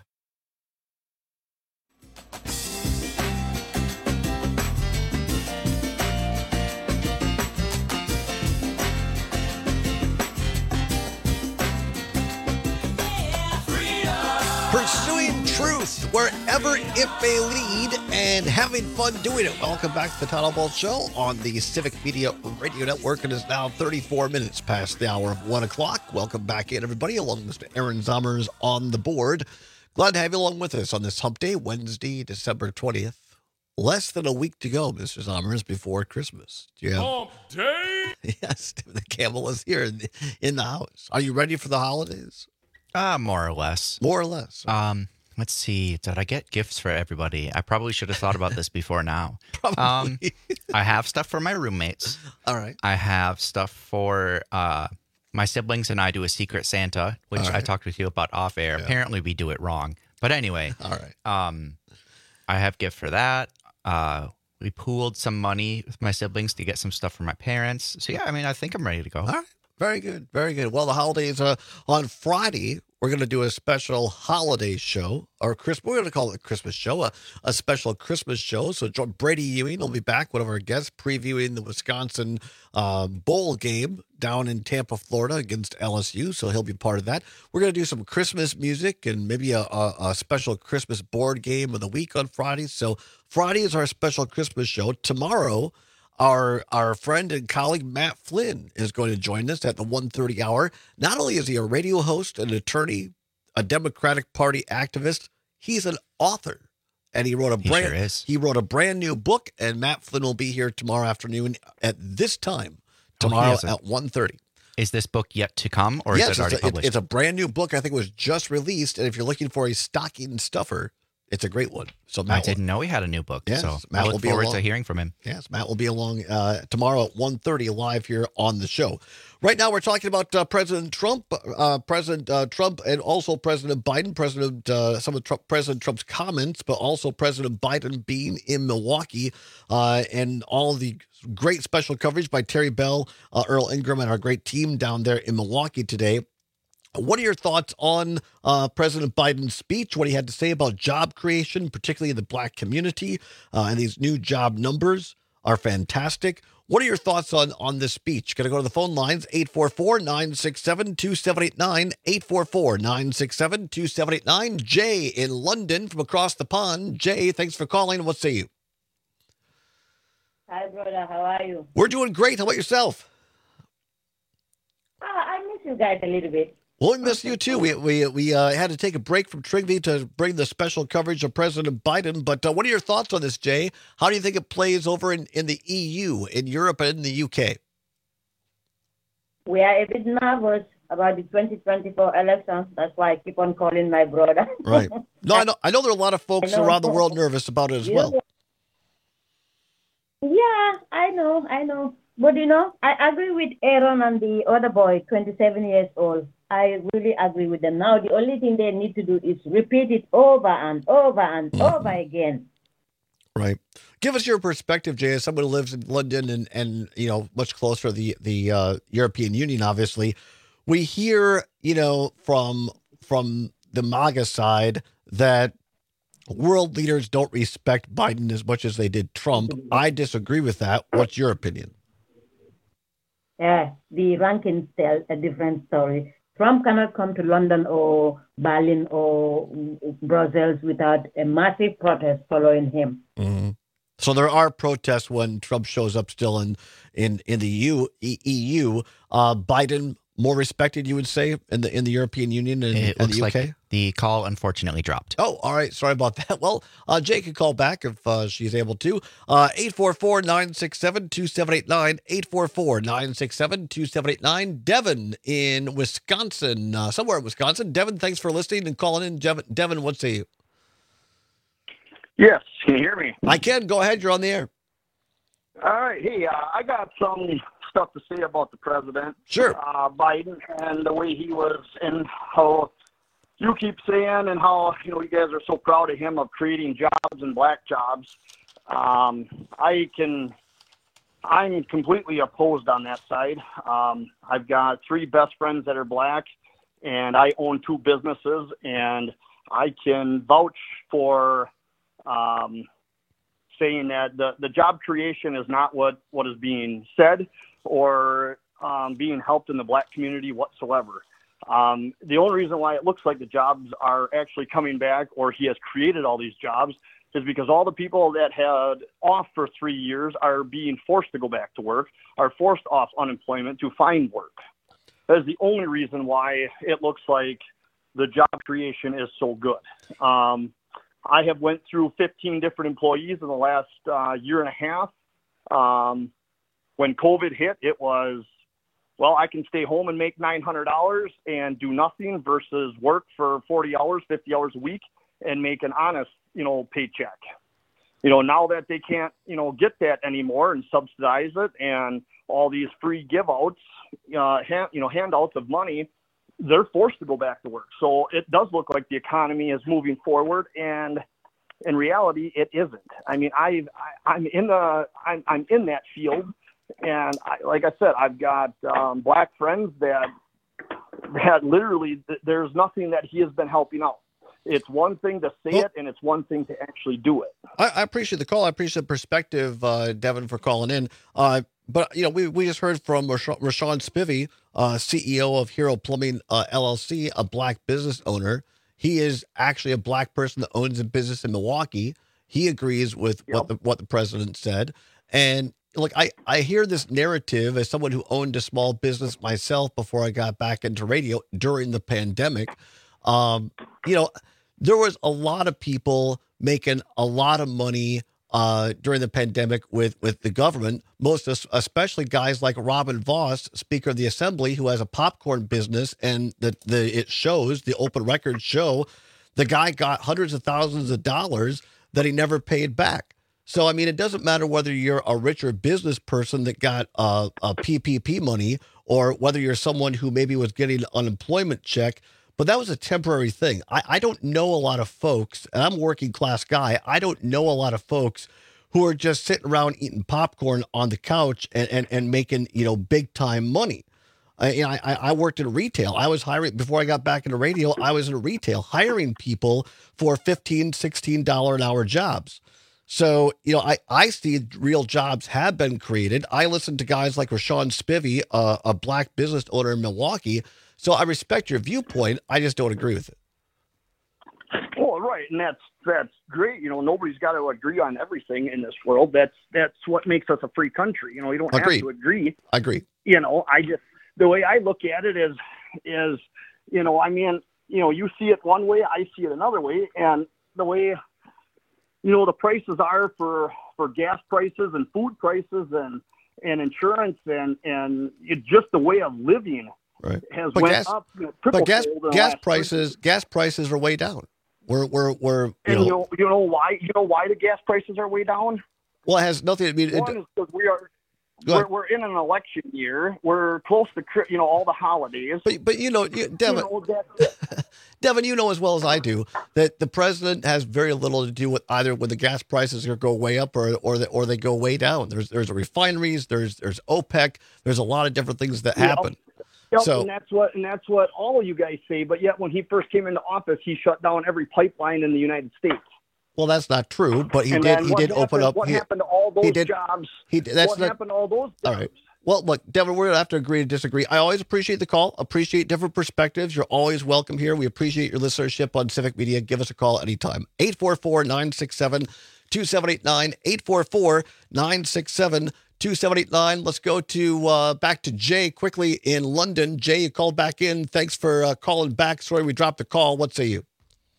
pursuing truth wherever it may lead and having fun doing it. Welcome back to the Todd Ball Show on the Civic Media Radio Network. It is now thirty-four minutes past the hour of one o'clock. Welcome back in, everybody, along with Mister Aaron Zommers on the board. Glad to have you along with us on this hump day, Wednesday, December twentieth. Less than a week to go, Mister Zommers, before Christmas. Do you have... Hump day? Yes, the camel is here in the, in the house. Are you ready for the holidays? Uh, more or less. More or less. Um, let's see. Did I get gifts for everybody? I probably should have thought about this before now. Probably. Um, I have stuff for my roommates. All right. I have stuff for uh, my siblings, and I do a Secret Santa, which All right. I talked with you about off air. Yeah. Apparently, we do it wrong. But anyway. All right. Um, I have gift for that. Uh, we pooled some money with my siblings to get some stuff for my parents. So, yeah, I mean, I think I'm ready to go. All right. Very good. Very good. Well, the holidays uh, on Friday, we're going to do a special holiday show, or Christmas. We're going to call it a Christmas show, a, a special Christmas show. So Brady Ewing will be back, one of our guests, previewing the Wisconsin uh, bowl game down in Tampa, Florida against L S U. So he'll be part of that. We're going to do some Christmas music and maybe a, a, a special Christmas board game of the week on Friday. So Friday is our special Christmas show. Tomorrow, Our our friend and colleague Matt Flynn is going to join us at the one thirty hour. Not only is he a radio host, an attorney, a Democratic Party activist, he's an author. And he wrote a He brand sure is. he wrote a brand new book, and Matt Flynn will be here tomorrow afternoon at this time. Tomorrow has a- at one thirty. Is this book yet to come, or yes, is it already it's a, it- published? it's a brand new book. I think it was just released. And if you're looking for a stocking stuffer, it's a great one. So Matt I will- didn't know he had a new book, Yes, so Matt I will look be forward along. to hearing from him. Yes, Matt will be along uh, tomorrow at one thirty live here on the show. Right now, we're talking about uh, President Trump, uh, President uh, Trump, and also President Biden. President uh, some of Trump, President Trump's comments, but also President Biden being in Milwaukee, uh, and all the great special coverage by Terry Bell, uh, Earl Ingram, and our great team down there in Milwaukee today. What are your thoughts on uh, President Biden's speech, what he had to say about job creation, particularly in the black community, uh, and these new job numbers are fantastic. What are your thoughts on, on this speech? Going to go to the phone lines, eight four four, nine six seven, two seven eight nine, eight four four, nine six seven, two seven eight nine. Jay in London from across the pond. Jay, thanks for calling. What say you? Hi, brother. How are you? We're doing great. How about yourself? Uh, I miss you guys a little bit. Well, we miss you too. We we we uh, had to take a break from Trinity to bring the special coverage of President Biden. But uh, what are your thoughts on this, Jay? How do you think it plays over in, in the E U, in Europe, and in the U K? We are a bit nervous about the twenty twenty-four elections. That's why I keep on calling my brother. Right. No, I know. I know there are a lot of folks I know. around the world nervous about it as You well. know- Yeah, I know, I know. But, you know, I agree with Aaron and the other boy, twenty-seven years old. I really agree with them. Now, the only thing they need to do is repeat it over and over and over again. Right. Give us your perspective, Jay, as someone who lives in London and, and you know, much closer to the, the uh, European Union, obviously. We hear, you know, from from the MAGA side that world leaders don't respect Biden as much as they did Trump. I disagree with that. What's your opinion? Yeah, the rankings tell a different story. Trump cannot come to London or Berlin or Brussels without a massive protest following him. Mm-hmm. So there are protests when Trump shows up still in in, in the U, E U. Uh, Biden more respected, you would say, in the in the European Union and, It and looks the U K? like the call unfortunately dropped. Oh, all right. Sorry about that. Well, uh, Jay can call back if uh, she's able to. Uh, eight four four, nine six seven, two seven eight nine, eight four four, nine six seven, two seven eight nine. Devin in Wisconsin, uh, somewhere in Wisconsin. Devin, thanks for listening and calling in. Devin, Devin what say you? Yes, can you hear me? I can. Go ahead. You're on the air. All right. Hey, uh, I got some stuff to say about the president. Sure. Uh, Biden and the way he was and how you keep saying and how, you know, you guys are so proud of him of creating jobs and black jobs. Um, I can, I'm completely opposed on that side. Um, I've got three best friends that are black, and I own two businesses, and I can vouch for um, saying that the, the job creation is not what, what is being said or um, being helped in the black community whatsoever. Um, the only reason why it looks like the jobs are actually coming back, or he has created all these jobs, is because all the people that had off for three years are being forced to go back to work, are forced off unemployment to find work. That is the only reason why it looks like the job creation is so good. Um, I have went through fifteen different employees in the last uh, year and a half. Um, when COVID hit, it was, well, I can stay home and make nine hundred dollars and do nothing versus work for forty hours, fifty hours a week and make an honest, you know, paycheck. You know, now that they can't, you know, get that anymore and subsidize it and all these free give outs, uh, hand, you know, handouts of money, they're forced to go back to work. So it does look like the economy is moving forward, and in reality, it isn't. I mean, I've, I, I'm in the, I'm, I'm in that field, and I, like I said, I've got um, black friends that, that literally, there's nothing that he has been helping out. It's one thing to say well, it, and it's one thing to actually do it. I, I appreciate the call. I appreciate the perspective, uh, Devin, for calling in. Uh, but, you know, we, we just heard from Rashawn, Rashawn Spivey, uh, C E O of Hero Plumbing uh, L L C, a black business owner. He is actually a black person that owns a business in Milwaukee. He agrees with yep. what the what the president said. And look, I, I hear this narrative as someone who owned a small business myself before I got back into radio during the pandemic. Um, you know, there was a lot of people making a lot of money uh, during the pandemic with, with the government, most especially guys like Robin Vos, Speaker of the Assembly, who has a popcorn business, and the, the it shows, the open records show, the guy got hundreds of thousands of dollars that he never paid back. So, I mean, it doesn't matter whether you're a richer business person that got uh, a P P P money or whether you're someone who maybe was getting an unemployment check. But that was a temporary thing. I, I don't know a lot of folks, and I'm a working class guy. I don't know a lot of folks who are just sitting around eating popcorn on the couch and, and, and making, you know, big time money. I, you know, I, I worked in retail. I was hiring, before I got back into radio, I was in retail hiring people for fifteen dollars, sixteen dollars an hour jobs. So, you know, I, I see real jobs have been created. I listen to guys like Rashawn Spivey, uh, a black business owner in Milwaukee. So I respect your viewpoint. I just don't agree with it. Well, right, and that's that's great. You know, nobody's got to agree on everything in this world. That's that's what makes us a free country. You know, you don't Agreed. have to agree. I agree. You know, I just the way I look at it is is you know, I mean, you know, you see it one way, I see it another way, and the way you know the prices are for for gas prices and food prices and and insurance and and it, just the way of living. Right. Has but went gas, up, you know, but gas, gas last prices, year. gas prices are way down. We're, we're, we're, you and know, you know, you know why, you know why the gas prices are way down? Well, it has nothing to do. It, One is because we are, we're, we're in an election year. We're close to, you know, all the holidays. But, but you know, you, Devin, you know, Devin, you know as well as I do that the president has very little to do with either when the gas prices go way up or or the, or they go way down. There's there's refineries, there's there's OPEC, there's a lot of different things that happen. Yep, so, and that's what and that's what all of you guys say. But yet, when he first came into office, he shut down every pipeline in the United States. Well, that's not true. But he and did. He what did happened, open up. What he, happened to all those he did, jobs? He that's what not, happened to all those jobs? All right. Well, look, Devin, we're gonna have to agree to disagree. I always appreciate the call. Appreciate different perspectives. You're always welcome here. We appreciate your listenership on Civic Media. Give us a call anytime. eight four four, nine six seven, two seven eight nine. eight four four, nine six seven, two seven eight nine. Let's go to uh, back to Jay quickly in London. Jay, you called back in. Thanks for uh, calling back. Sorry we dropped the call. What say you?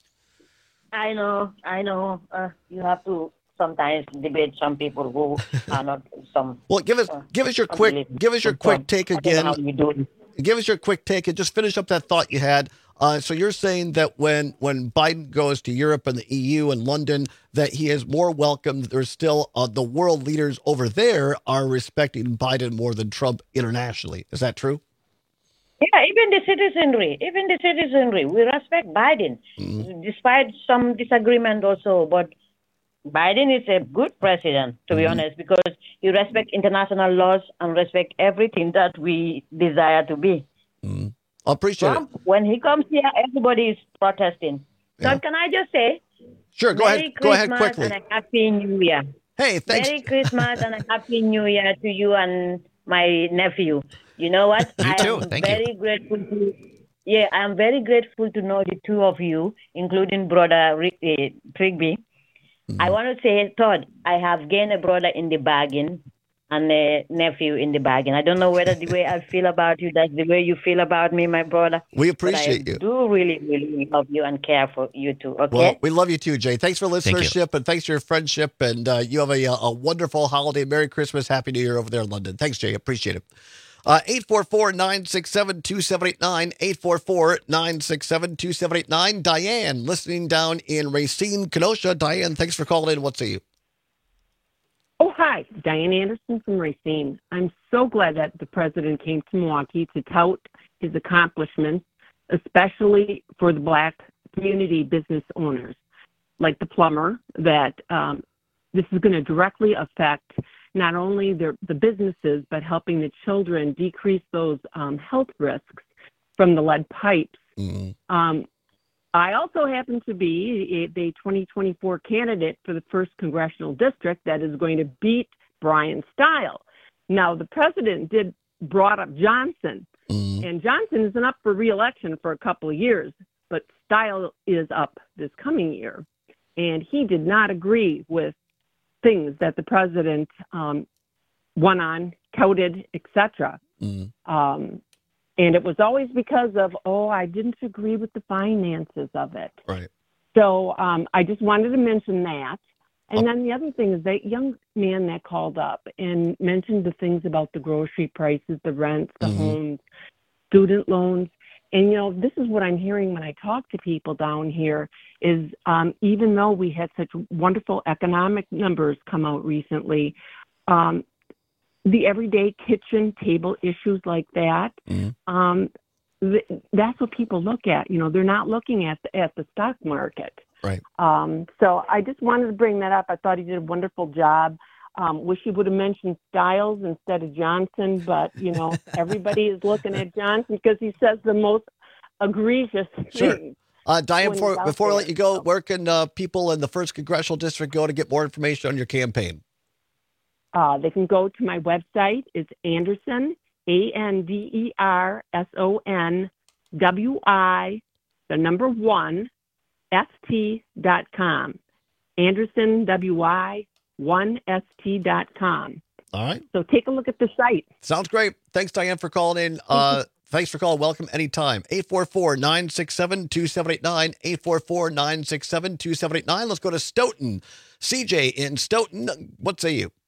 I know, I know. Uh, you have to sometimes debate some people who are not some. Well, give us uh, give us your quick give us your quick take again. How you do it. Give us your quick take and just finish up that thought you had. Uh, so you're saying that when when Biden goes to Europe and the E U and London, that he is more welcome. There's still uh, the world leaders over there are respecting Biden more than Trump internationally. Is that true? Yeah, even the citizenry, even the citizenry, we respect Biden, mm-hmm. despite some disagreement also. But Biden is a good president, to mm-hmm. be honest, because he respects international laws and respect everything that we desire to be. Mm-hmm. I appreciate Trump, it. When he comes here, everybody is protesting. Yeah. So can I just say, sure, go Merry ahead, Christmas go ahead quickly. And a Happy New Year. Hey, thanks. Merry Christmas and a Happy New Year to you and my nephew. You know what? You I too. am Thank very you. grateful to yeah, I'm very grateful to know the two of you, including brother Rick, uh, Trigby. Mm-hmm. I want to say, Todd, I have gained a brother in the bargain and a nephew in the bargain. I don't know whether the way I feel about you, that's the way you feel about me, my brother. We appreciate but I you. do really, really love you and care for you too, okay? Well, we love you too, Jay. Thanks for listenership Thank and thanks for your friendship. And uh, you have a, a wonderful holiday. Merry Christmas. Happy New Year over there in London. Thanks, Jay. Appreciate it. Uh, eight four four, nine six seven, two seven eight nine, eight four four, nine six seven, two seven eight nine. Diane, listening down in Racine, Kenosha. Diane, thanks for calling in. What say you? Oh, hi. Diane Anderson from Racine. I'm so glad that the president came to Milwaukee to tout his accomplishments, especially for the Black community business owners, like the plumber, that um, this is going to directly affect not only their, the businesses, but helping the children decrease those um, health risks from the lead pipes. Mm-hmm. Um, I also happen to be the twenty twenty-four candidate for the first congressional district that is going to beat Brian Stile. Now, the president did brought up Johnson, mm-hmm. and Johnson isn't up for re-election for a couple of years, but Stile is up this coming year. And he did not agree with things that the president um, went on, touted, et cetera. Mm-hmm. Um, and it was always because of, oh, I didn't agree with the finances of it. Right. So um, I just wanted to mention that. And oh. then the other thing is that young man that called up and mentioned the things about the grocery prices, the rents, the mm-hmm. homes, student loans. And, you know, this is what I'm hearing when I talk to people down here is um, even though we had such wonderful economic numbers come out recently, um, the everyday kitchen table issues like that, mm-hmm. um, th- that's what people look at. You know, they're not looking at the, at the stock market. Right. Um, so I just wanted to bring that up. I thought he did a wonderful job. Um, wish he would have mentioned Stiles instead of Johnson, but, you know, everybody is looking at Johnson because he says the most egregious sure. things. Uh, Diane, before, before I let you go, where can uh, people in the first Congressional District go to get more information on your campaign? Uh, they can go to my website. It's Anderson, A N D E R S O N, W I, the number one, S T dot com. Anderson, W I, one S T dot com. All right. So take a look at the site. Sounds great. Thanks, Diane, for calling in. Uh, thanks for calling. Welcome anytime. eight four four, nine six seven, two seven eight nine, eight four four, nine six seven, two seven eight nine. Let's go to Stoughton. C J in Stoughton, what say you?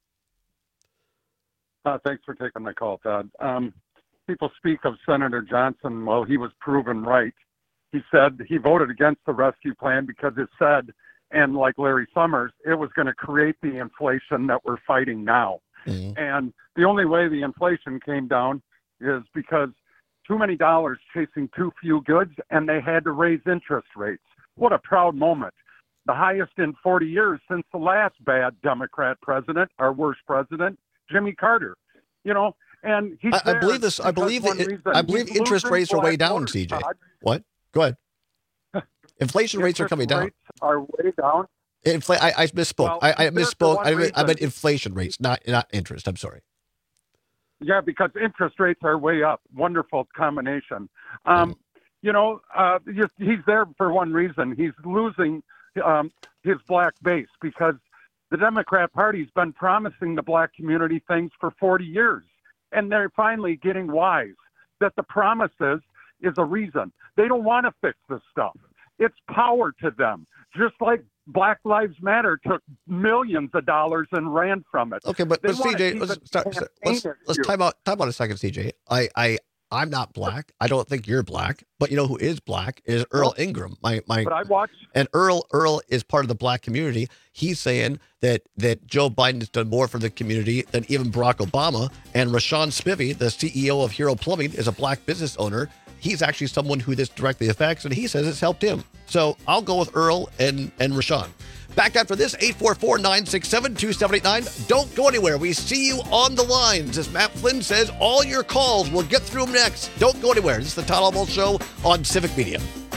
Uh, thanks for taking my call, Todd. Um, people speak of Senator Johnson. Well, he was proven right. He said he voted against the rescue plan because it said, and like Larry Summers, it was going to create the inflation that we're fighting now. Mm-hmm. And the only way the inflation came down is because too many dollars chasing too few goods, and they had to raise interest rates. What a proud moment. The highest in forty years since the last bad Democrat president, our worst president, Jimmy Carter. You know, and he's I, I believe this. I believe it, I believe interest rates are way down, C J. Todd. What? Go ahead. Inflation rates are coming down. Rates are way down. Infl- I, I misspoke. Well, I, I misspoke. I meant, I meant reason. inflation rates, not not interest. I'm sorry. Yeah, because interest rates are way up. Wonderful combination. Um, mm. You know, uh, just, he's there for one reason. He's losing um, his black base because the Democrat Party's been promising the black community things for forty years, and they're finally getting wise that the promises is a reason. They don't want to fix this stuff. It's power to them, just like Black Lives Matter took millions of dollars and ran from it. Okay, but, but C J, let's, start, start, let's, let's time out, time out a second, C J. I, I, I'm not black. I don't think you're black. But you know who is black is Earl Ingram. My my. But I watched. And Earl Earl is part of the black community. He's saying that that Joe Biden has done more for the community than even Barack Obama. And Rashawn Spivey, the C E O of Hero Plumbing, is a black business owner. He's actually someone who this directly affects, and he says it's helped him. So I'll go with Earl and and Rashawn. Back after this, eight four four, nine six seven, two seven eight nine. Don't go anywhere. We see you on the lines. As Matt Flynn says, all your calls, we'll get through them next. Don't go anywhere. This is the Todd Almost Show on Civic Media.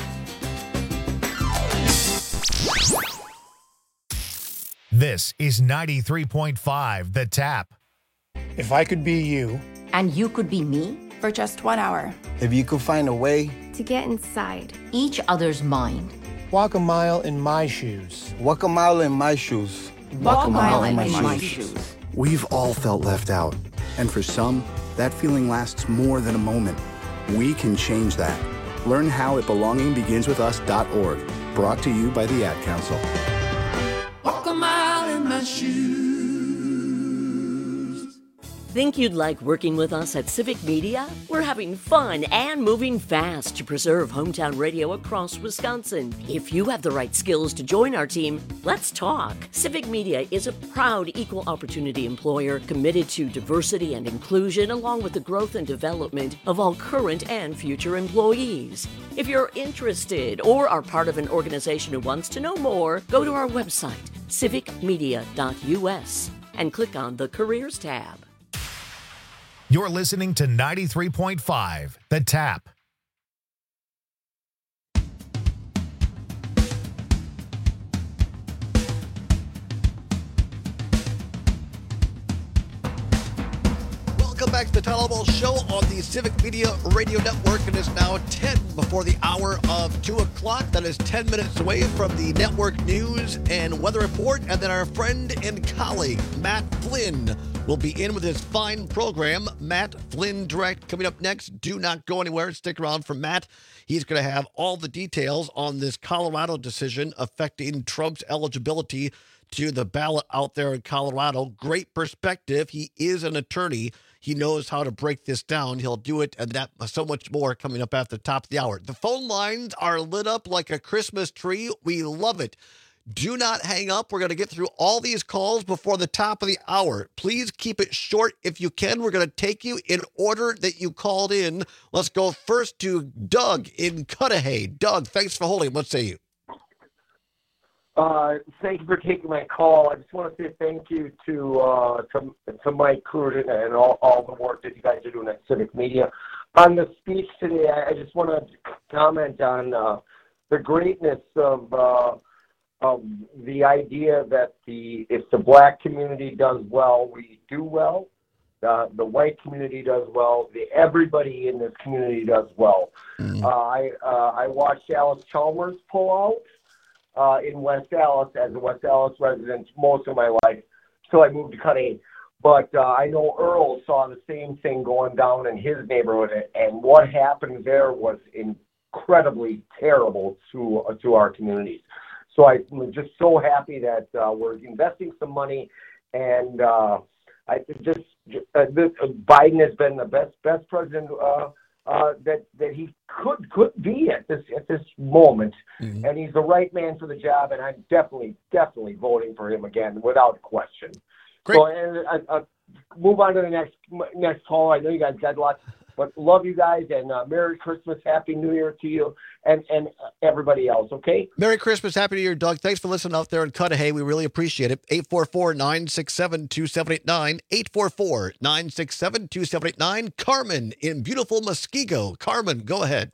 This is ninety-three point five The Tap. If I could be you. And you could be me. for just one hour. If you could find a way To get inside each other's mind. Walk a mile in my shoes. Walk a mile in my shoes. Walk a mile in my shoes. shoes. We've all felt left out. And for some, that feeling lasts more than a moment. We can change that. Learn how at belonging begins with us dot org. Brought to you by the Ad Council. Walk a mile in my shoes. Think you'd like working with us at Civic Media? We're having fun and moving fast to preserve hometown radio across Wisconsin. If you have the right skills to join our team, let's talk. Civic Media is a proud equal opportunity employer committed to diversity and inclusion, along with the growth and development of all current and future employees. If you're interested or are part of an organization who wants to know more, go to our website, civic media dot u s, and click on the Careers tab. You're listening to ninety-three point five, The Tap. Welcome back to the Tyler Ball Show on the Civic Media Radio Network. It is now ten before the hour of two o'clock. That is ten minutes away from the network news and weather report. And then our friend and colleague, Matt Flynn, will be in with his fine program, Matt Flynn Direct, coming up next. Do not go anywhere. Stick around for Matt. He's going to have all the details on this Colorado decision affecting Trump's eligibility to the ballot out there in Colorado. Great perspective. He is an attorney. He knows how to break this down. He'll do it, and that so much more coming up at the top of the hour. The phone lines are lit up like a Christmas tree. We love it. Do not hang up. We're going to get through all these calls before the top of the hour. Please keep it short if you can. We're going to take you in order that you called in. Let's go first to Doug in Cudahy. Doug, thanks for holding. What say you? Uh, thank you for taking my call. I just want to say thank you to uh, to, to Mike Cruden and all, all the work that you guys are doing at Civic Media. On the speech today, I, I just want to comment on uh, the greatness of uh, of the idea that the if the black community does well, we do well. Uh, the white community does well. The everybody in this community does well. Mm-hmm. Uh, I uh, I watched Alice Chalmers pull out. Uh, in West Allis, as a West Allis resident most of my life, so I moved to Cudahy. But uh, I know Earl saw the same thing going down in his neighborhood, and what happened there was incredibly terrible to uh, to our communities. So I'm just so happy that uh, we're investing some money, and uh, I just uh, this, uh, Biden has been the best best president uh, uh, that that he could could be at this at this moment, mm-hmm. and he's the right man for the job, and I'm definitely definitely voting for him again without question. Great. So and uh, uh, move on to the next next call. I know you guys got lots, but love you guys, and uh, Merry Christmas, Happy New Year to you, and and everybody else. Okay. Merry Christmas, Happy New Year, Doug. Thanks for listening out there in Cudahy. We really appreciate it. eight four four, nine six seven, two seven eight nine. eight four four, nine six seven, two seven eight nine. Carmen in beautiful Muskego. Carmen, go ahead.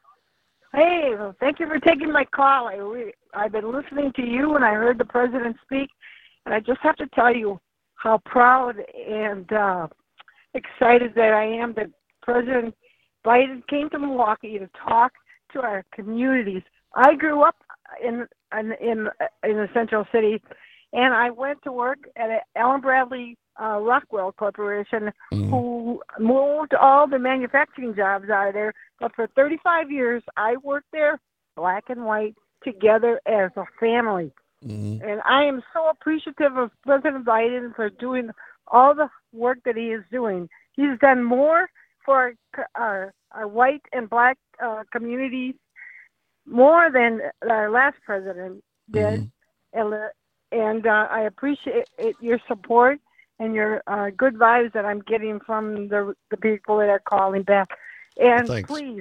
Hey, well, thank you for taking my call. I re- I've been listening to you when I heard the president speak, and I just have to tell you how proud and uh, excited that I am that President Biden came to Milwaukee to talk to our communities. I grew up in in in, in the Central City, and I went to work at Allen Bradley uh, Rockwell Corporation, mm-hmm. who moved all the manufacturing jobs out of there. But for thirty-five years, I worked there, black and white, together as a family. Mm-hmm. And I am so appreciative of President Biden for doing all the work that he is doing. He's done more for our, our, our white and black uh, communities, more than our last president did. Mm-hmm. And, and uh, I appreciate it, your support and your uh, good vibes that I'm getting from the, the people that are calling back. And Thanks. Please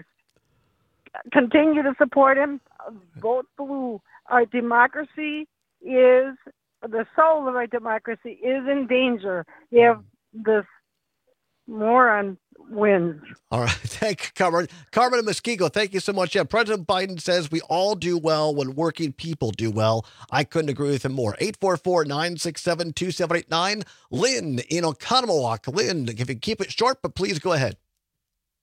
continue to support him. Vote blue. Our democracy is, the soul of our democracy is in danger if this moron wins. All right. Thank you, Carmen. Carmen and Muskego, thank you so much. Yeah, President Biden says we all do well when working people do well. I couldn't agree with him more. eight four four, nine six seven, two seven eight nine. Lynn in Oconomowoc. Lynn, if you keep it short, but please go ahead.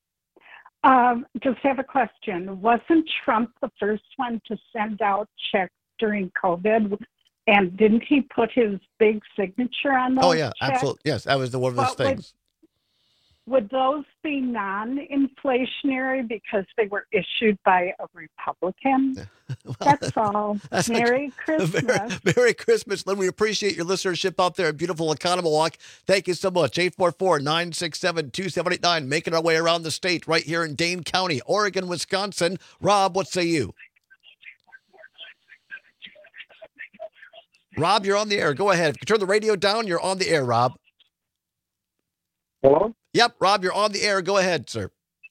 Um, just have a question. Wasn't Trump the first one to send out checks during COVID? And didn't he put his big signature on those Oh, yeah, checks? absolutely. Yes, that was the one of those But would- things. Would those be non-inflationary because they were issued by a Republican? That's all. That's a- Merry Christmas. Merry, Merry Christmas, Lynn. We appreciate your listenership out there in beautiful Economawalk. Thank you so much. eight four four, nine six seven, two seven eight nine. Making our way around the state right here in Dane County, Oregon, Wisconsin. Rob, what say you? Rob, you're on the air. Go ahead. If you turn the radio down, you're on the air, Rob. Hello? Yep, Rob, you're on the air. Go ahead, sir.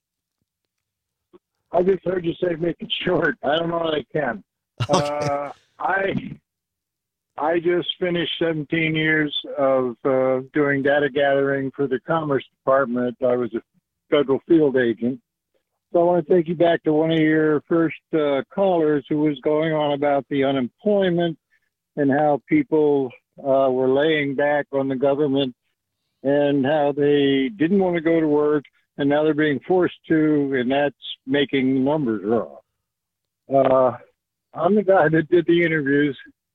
I just heard you say make it short. I don't know that I can. Okay. Uh, I I just finished seventeen years of uh, doing data gathering for the Commerce Department. I was a federal field agent. So I want to take you back to one of your first uh, callers who was going on about the unemployment and how people uh, were laying back on the government and how they didn't want to go to work, and now they're being forced to, and that's making numbers wrong. Uh, I'm the guy that did the interviews,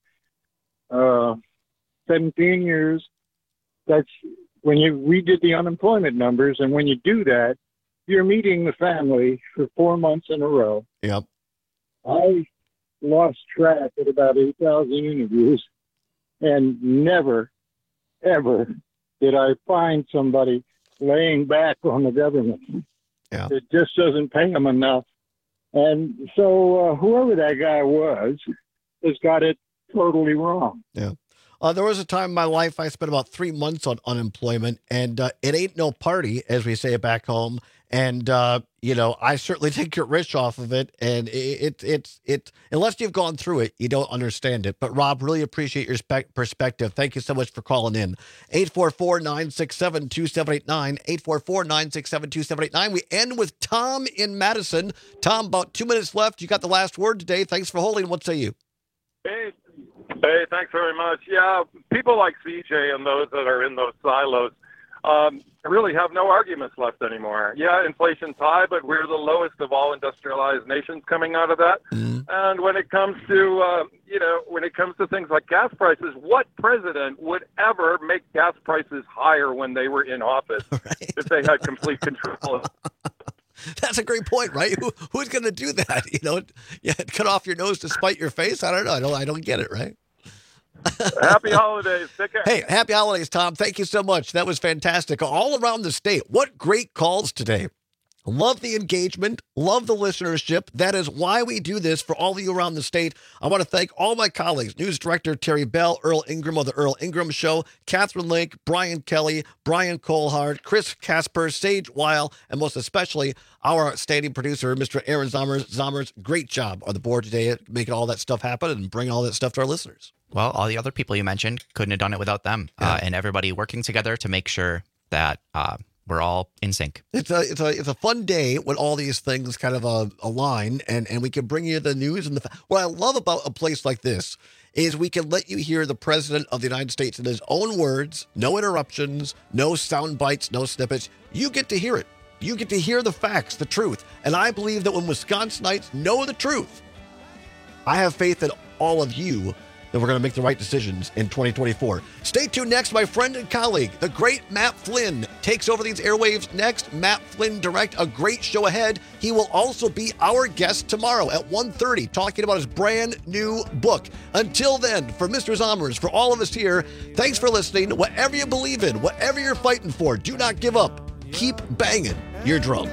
uh, seventeen years. That's when you we did the unemployment numbers, and when you do that, you're meeting the family for four months in a row. Yep. I lost track at about eight thousand interviews, and never, ever did I find somebody laying back on the government. Yeah. It just doesn't pay them enough. And so uh, whoever that guy was has got it totally wrong. Yeah. Uh, there was a time in my life I spent about three months on unemployment, and uh, it ain't no party, as we say back home. And, uh, you know, I certainly didn't get rich off of it. And it, it, it's, it, unless you've gone through it, you don't understand it. But Rob, really appreciate your spec- perspective. Thank you so much for calling in. eight four four, nine six seven, two seven eight nine, eight four four, nine six seven, two seven eight nine. We end with Tom in Madison. Tom, about two minutes left. You got the last word today. Thanks for holding. What say you? Hey, hey, thanks very much. Yeah, people like C J and those that are in those silos um, really have no arguments left anymore. Yeah, inflation's high, but we're the lowest of all industrialized nations coming out of that. Mm-hmm. And when it comes to, uh, you know, when it comes to things like gas prices, what president would ever make gas prices higher when they were in office right. if they had complete control? That's a great point, right? Who, who's going to do that? You know, yeah, cut off your nose to spite your face. I don't know. I don't. I don't get it. Right. Happy holidays. Take care. Hey, happy holidays, Tom. Thank you so much. That was fantastic. All around the state. What great calls today. Love the engagement. Love the listenership. That is why we do this for all of you around the state. I want to thank all my colleagues, News Director Terry Bell, Earl Ingram of The Earl Ingram Show, Catherine Link, Brian Kelly, Brian Colhart, Chris Casper, Sage Weil, and most especially our standing producer, Mister Aaron Zommers. Zommers, great job on the board today at making all that stuff happen and bringing all that stuff to our listeners. Well, all the other people you mentioned couldn't have done it without them, yeah. uh, and everybody working together to make sure that uh, we're all in sync. It's a it's a it's a fun day when all these things kind of uh, align, and, and we can bring you the news and the. What I love about a place like this is we can let you hear the president of the United States in his own words, no interruptions, no sound bites, no snippets. You get to hear it. You get to hear the facts, the truth, and I believe that when Wisconsinites know the truth, I have faith in all of you that we're going to make the right decisions in twenty twenty-four. Stay tuned next. My friend and colleague, the great Matt Flynn, takes over these airwaves next. Matt Flynn Direct, a great show ahead. He will also be our guest tomorrow at one thirty, talking about his brand new book. Until then, for Mister Zommers, for all of us here, thanks for listening. Whatever you believe in, whatever you're fighting for, do not give up. Keep banging your drum.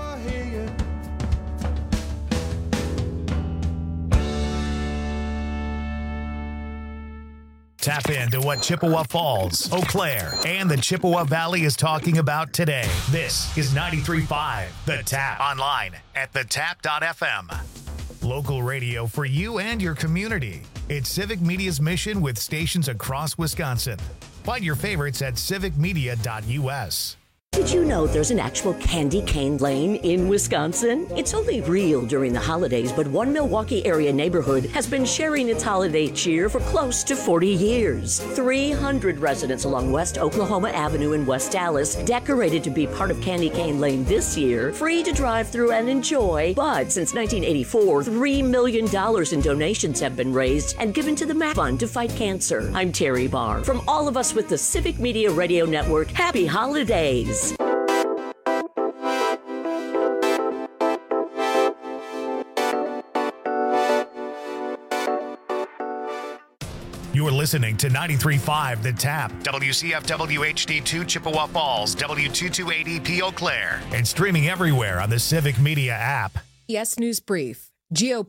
Tap into what Chippewa Falls, Eau Claire, and the Chippewa Valley is talking about today. This is ninety-three point five The Tap. Online at the tap dot f m. Local radio for you and your community. It's Civic Media's mission with stations across Wisconsin. Find your favorites at civic media dot u s. Did you know there's an actual candy cane lane in Wisconsin? It's only real during the holidays, but one Milwaukee area neighborhood has been sharing its holiday cheer for close to forty years. three hundred residents along West Oklahoma Avenue in West Dallas decorated to be part of Candy Cane Lane this year, free to drive through and enjoy. But since nineteen eighty-four, three million dollars in donations have been raised and given to the MAP Fund to fight cancer. I'm Terry Barr. From all of us with the Civic Media Radio Network, happy holidays. You're listening to ninety-three point five The Tap, W C F W H D two Chippewa Falls, W two two eight E P Eau Claire, and streaming everywhere on the Civic Media app. Yes News Brief. G O P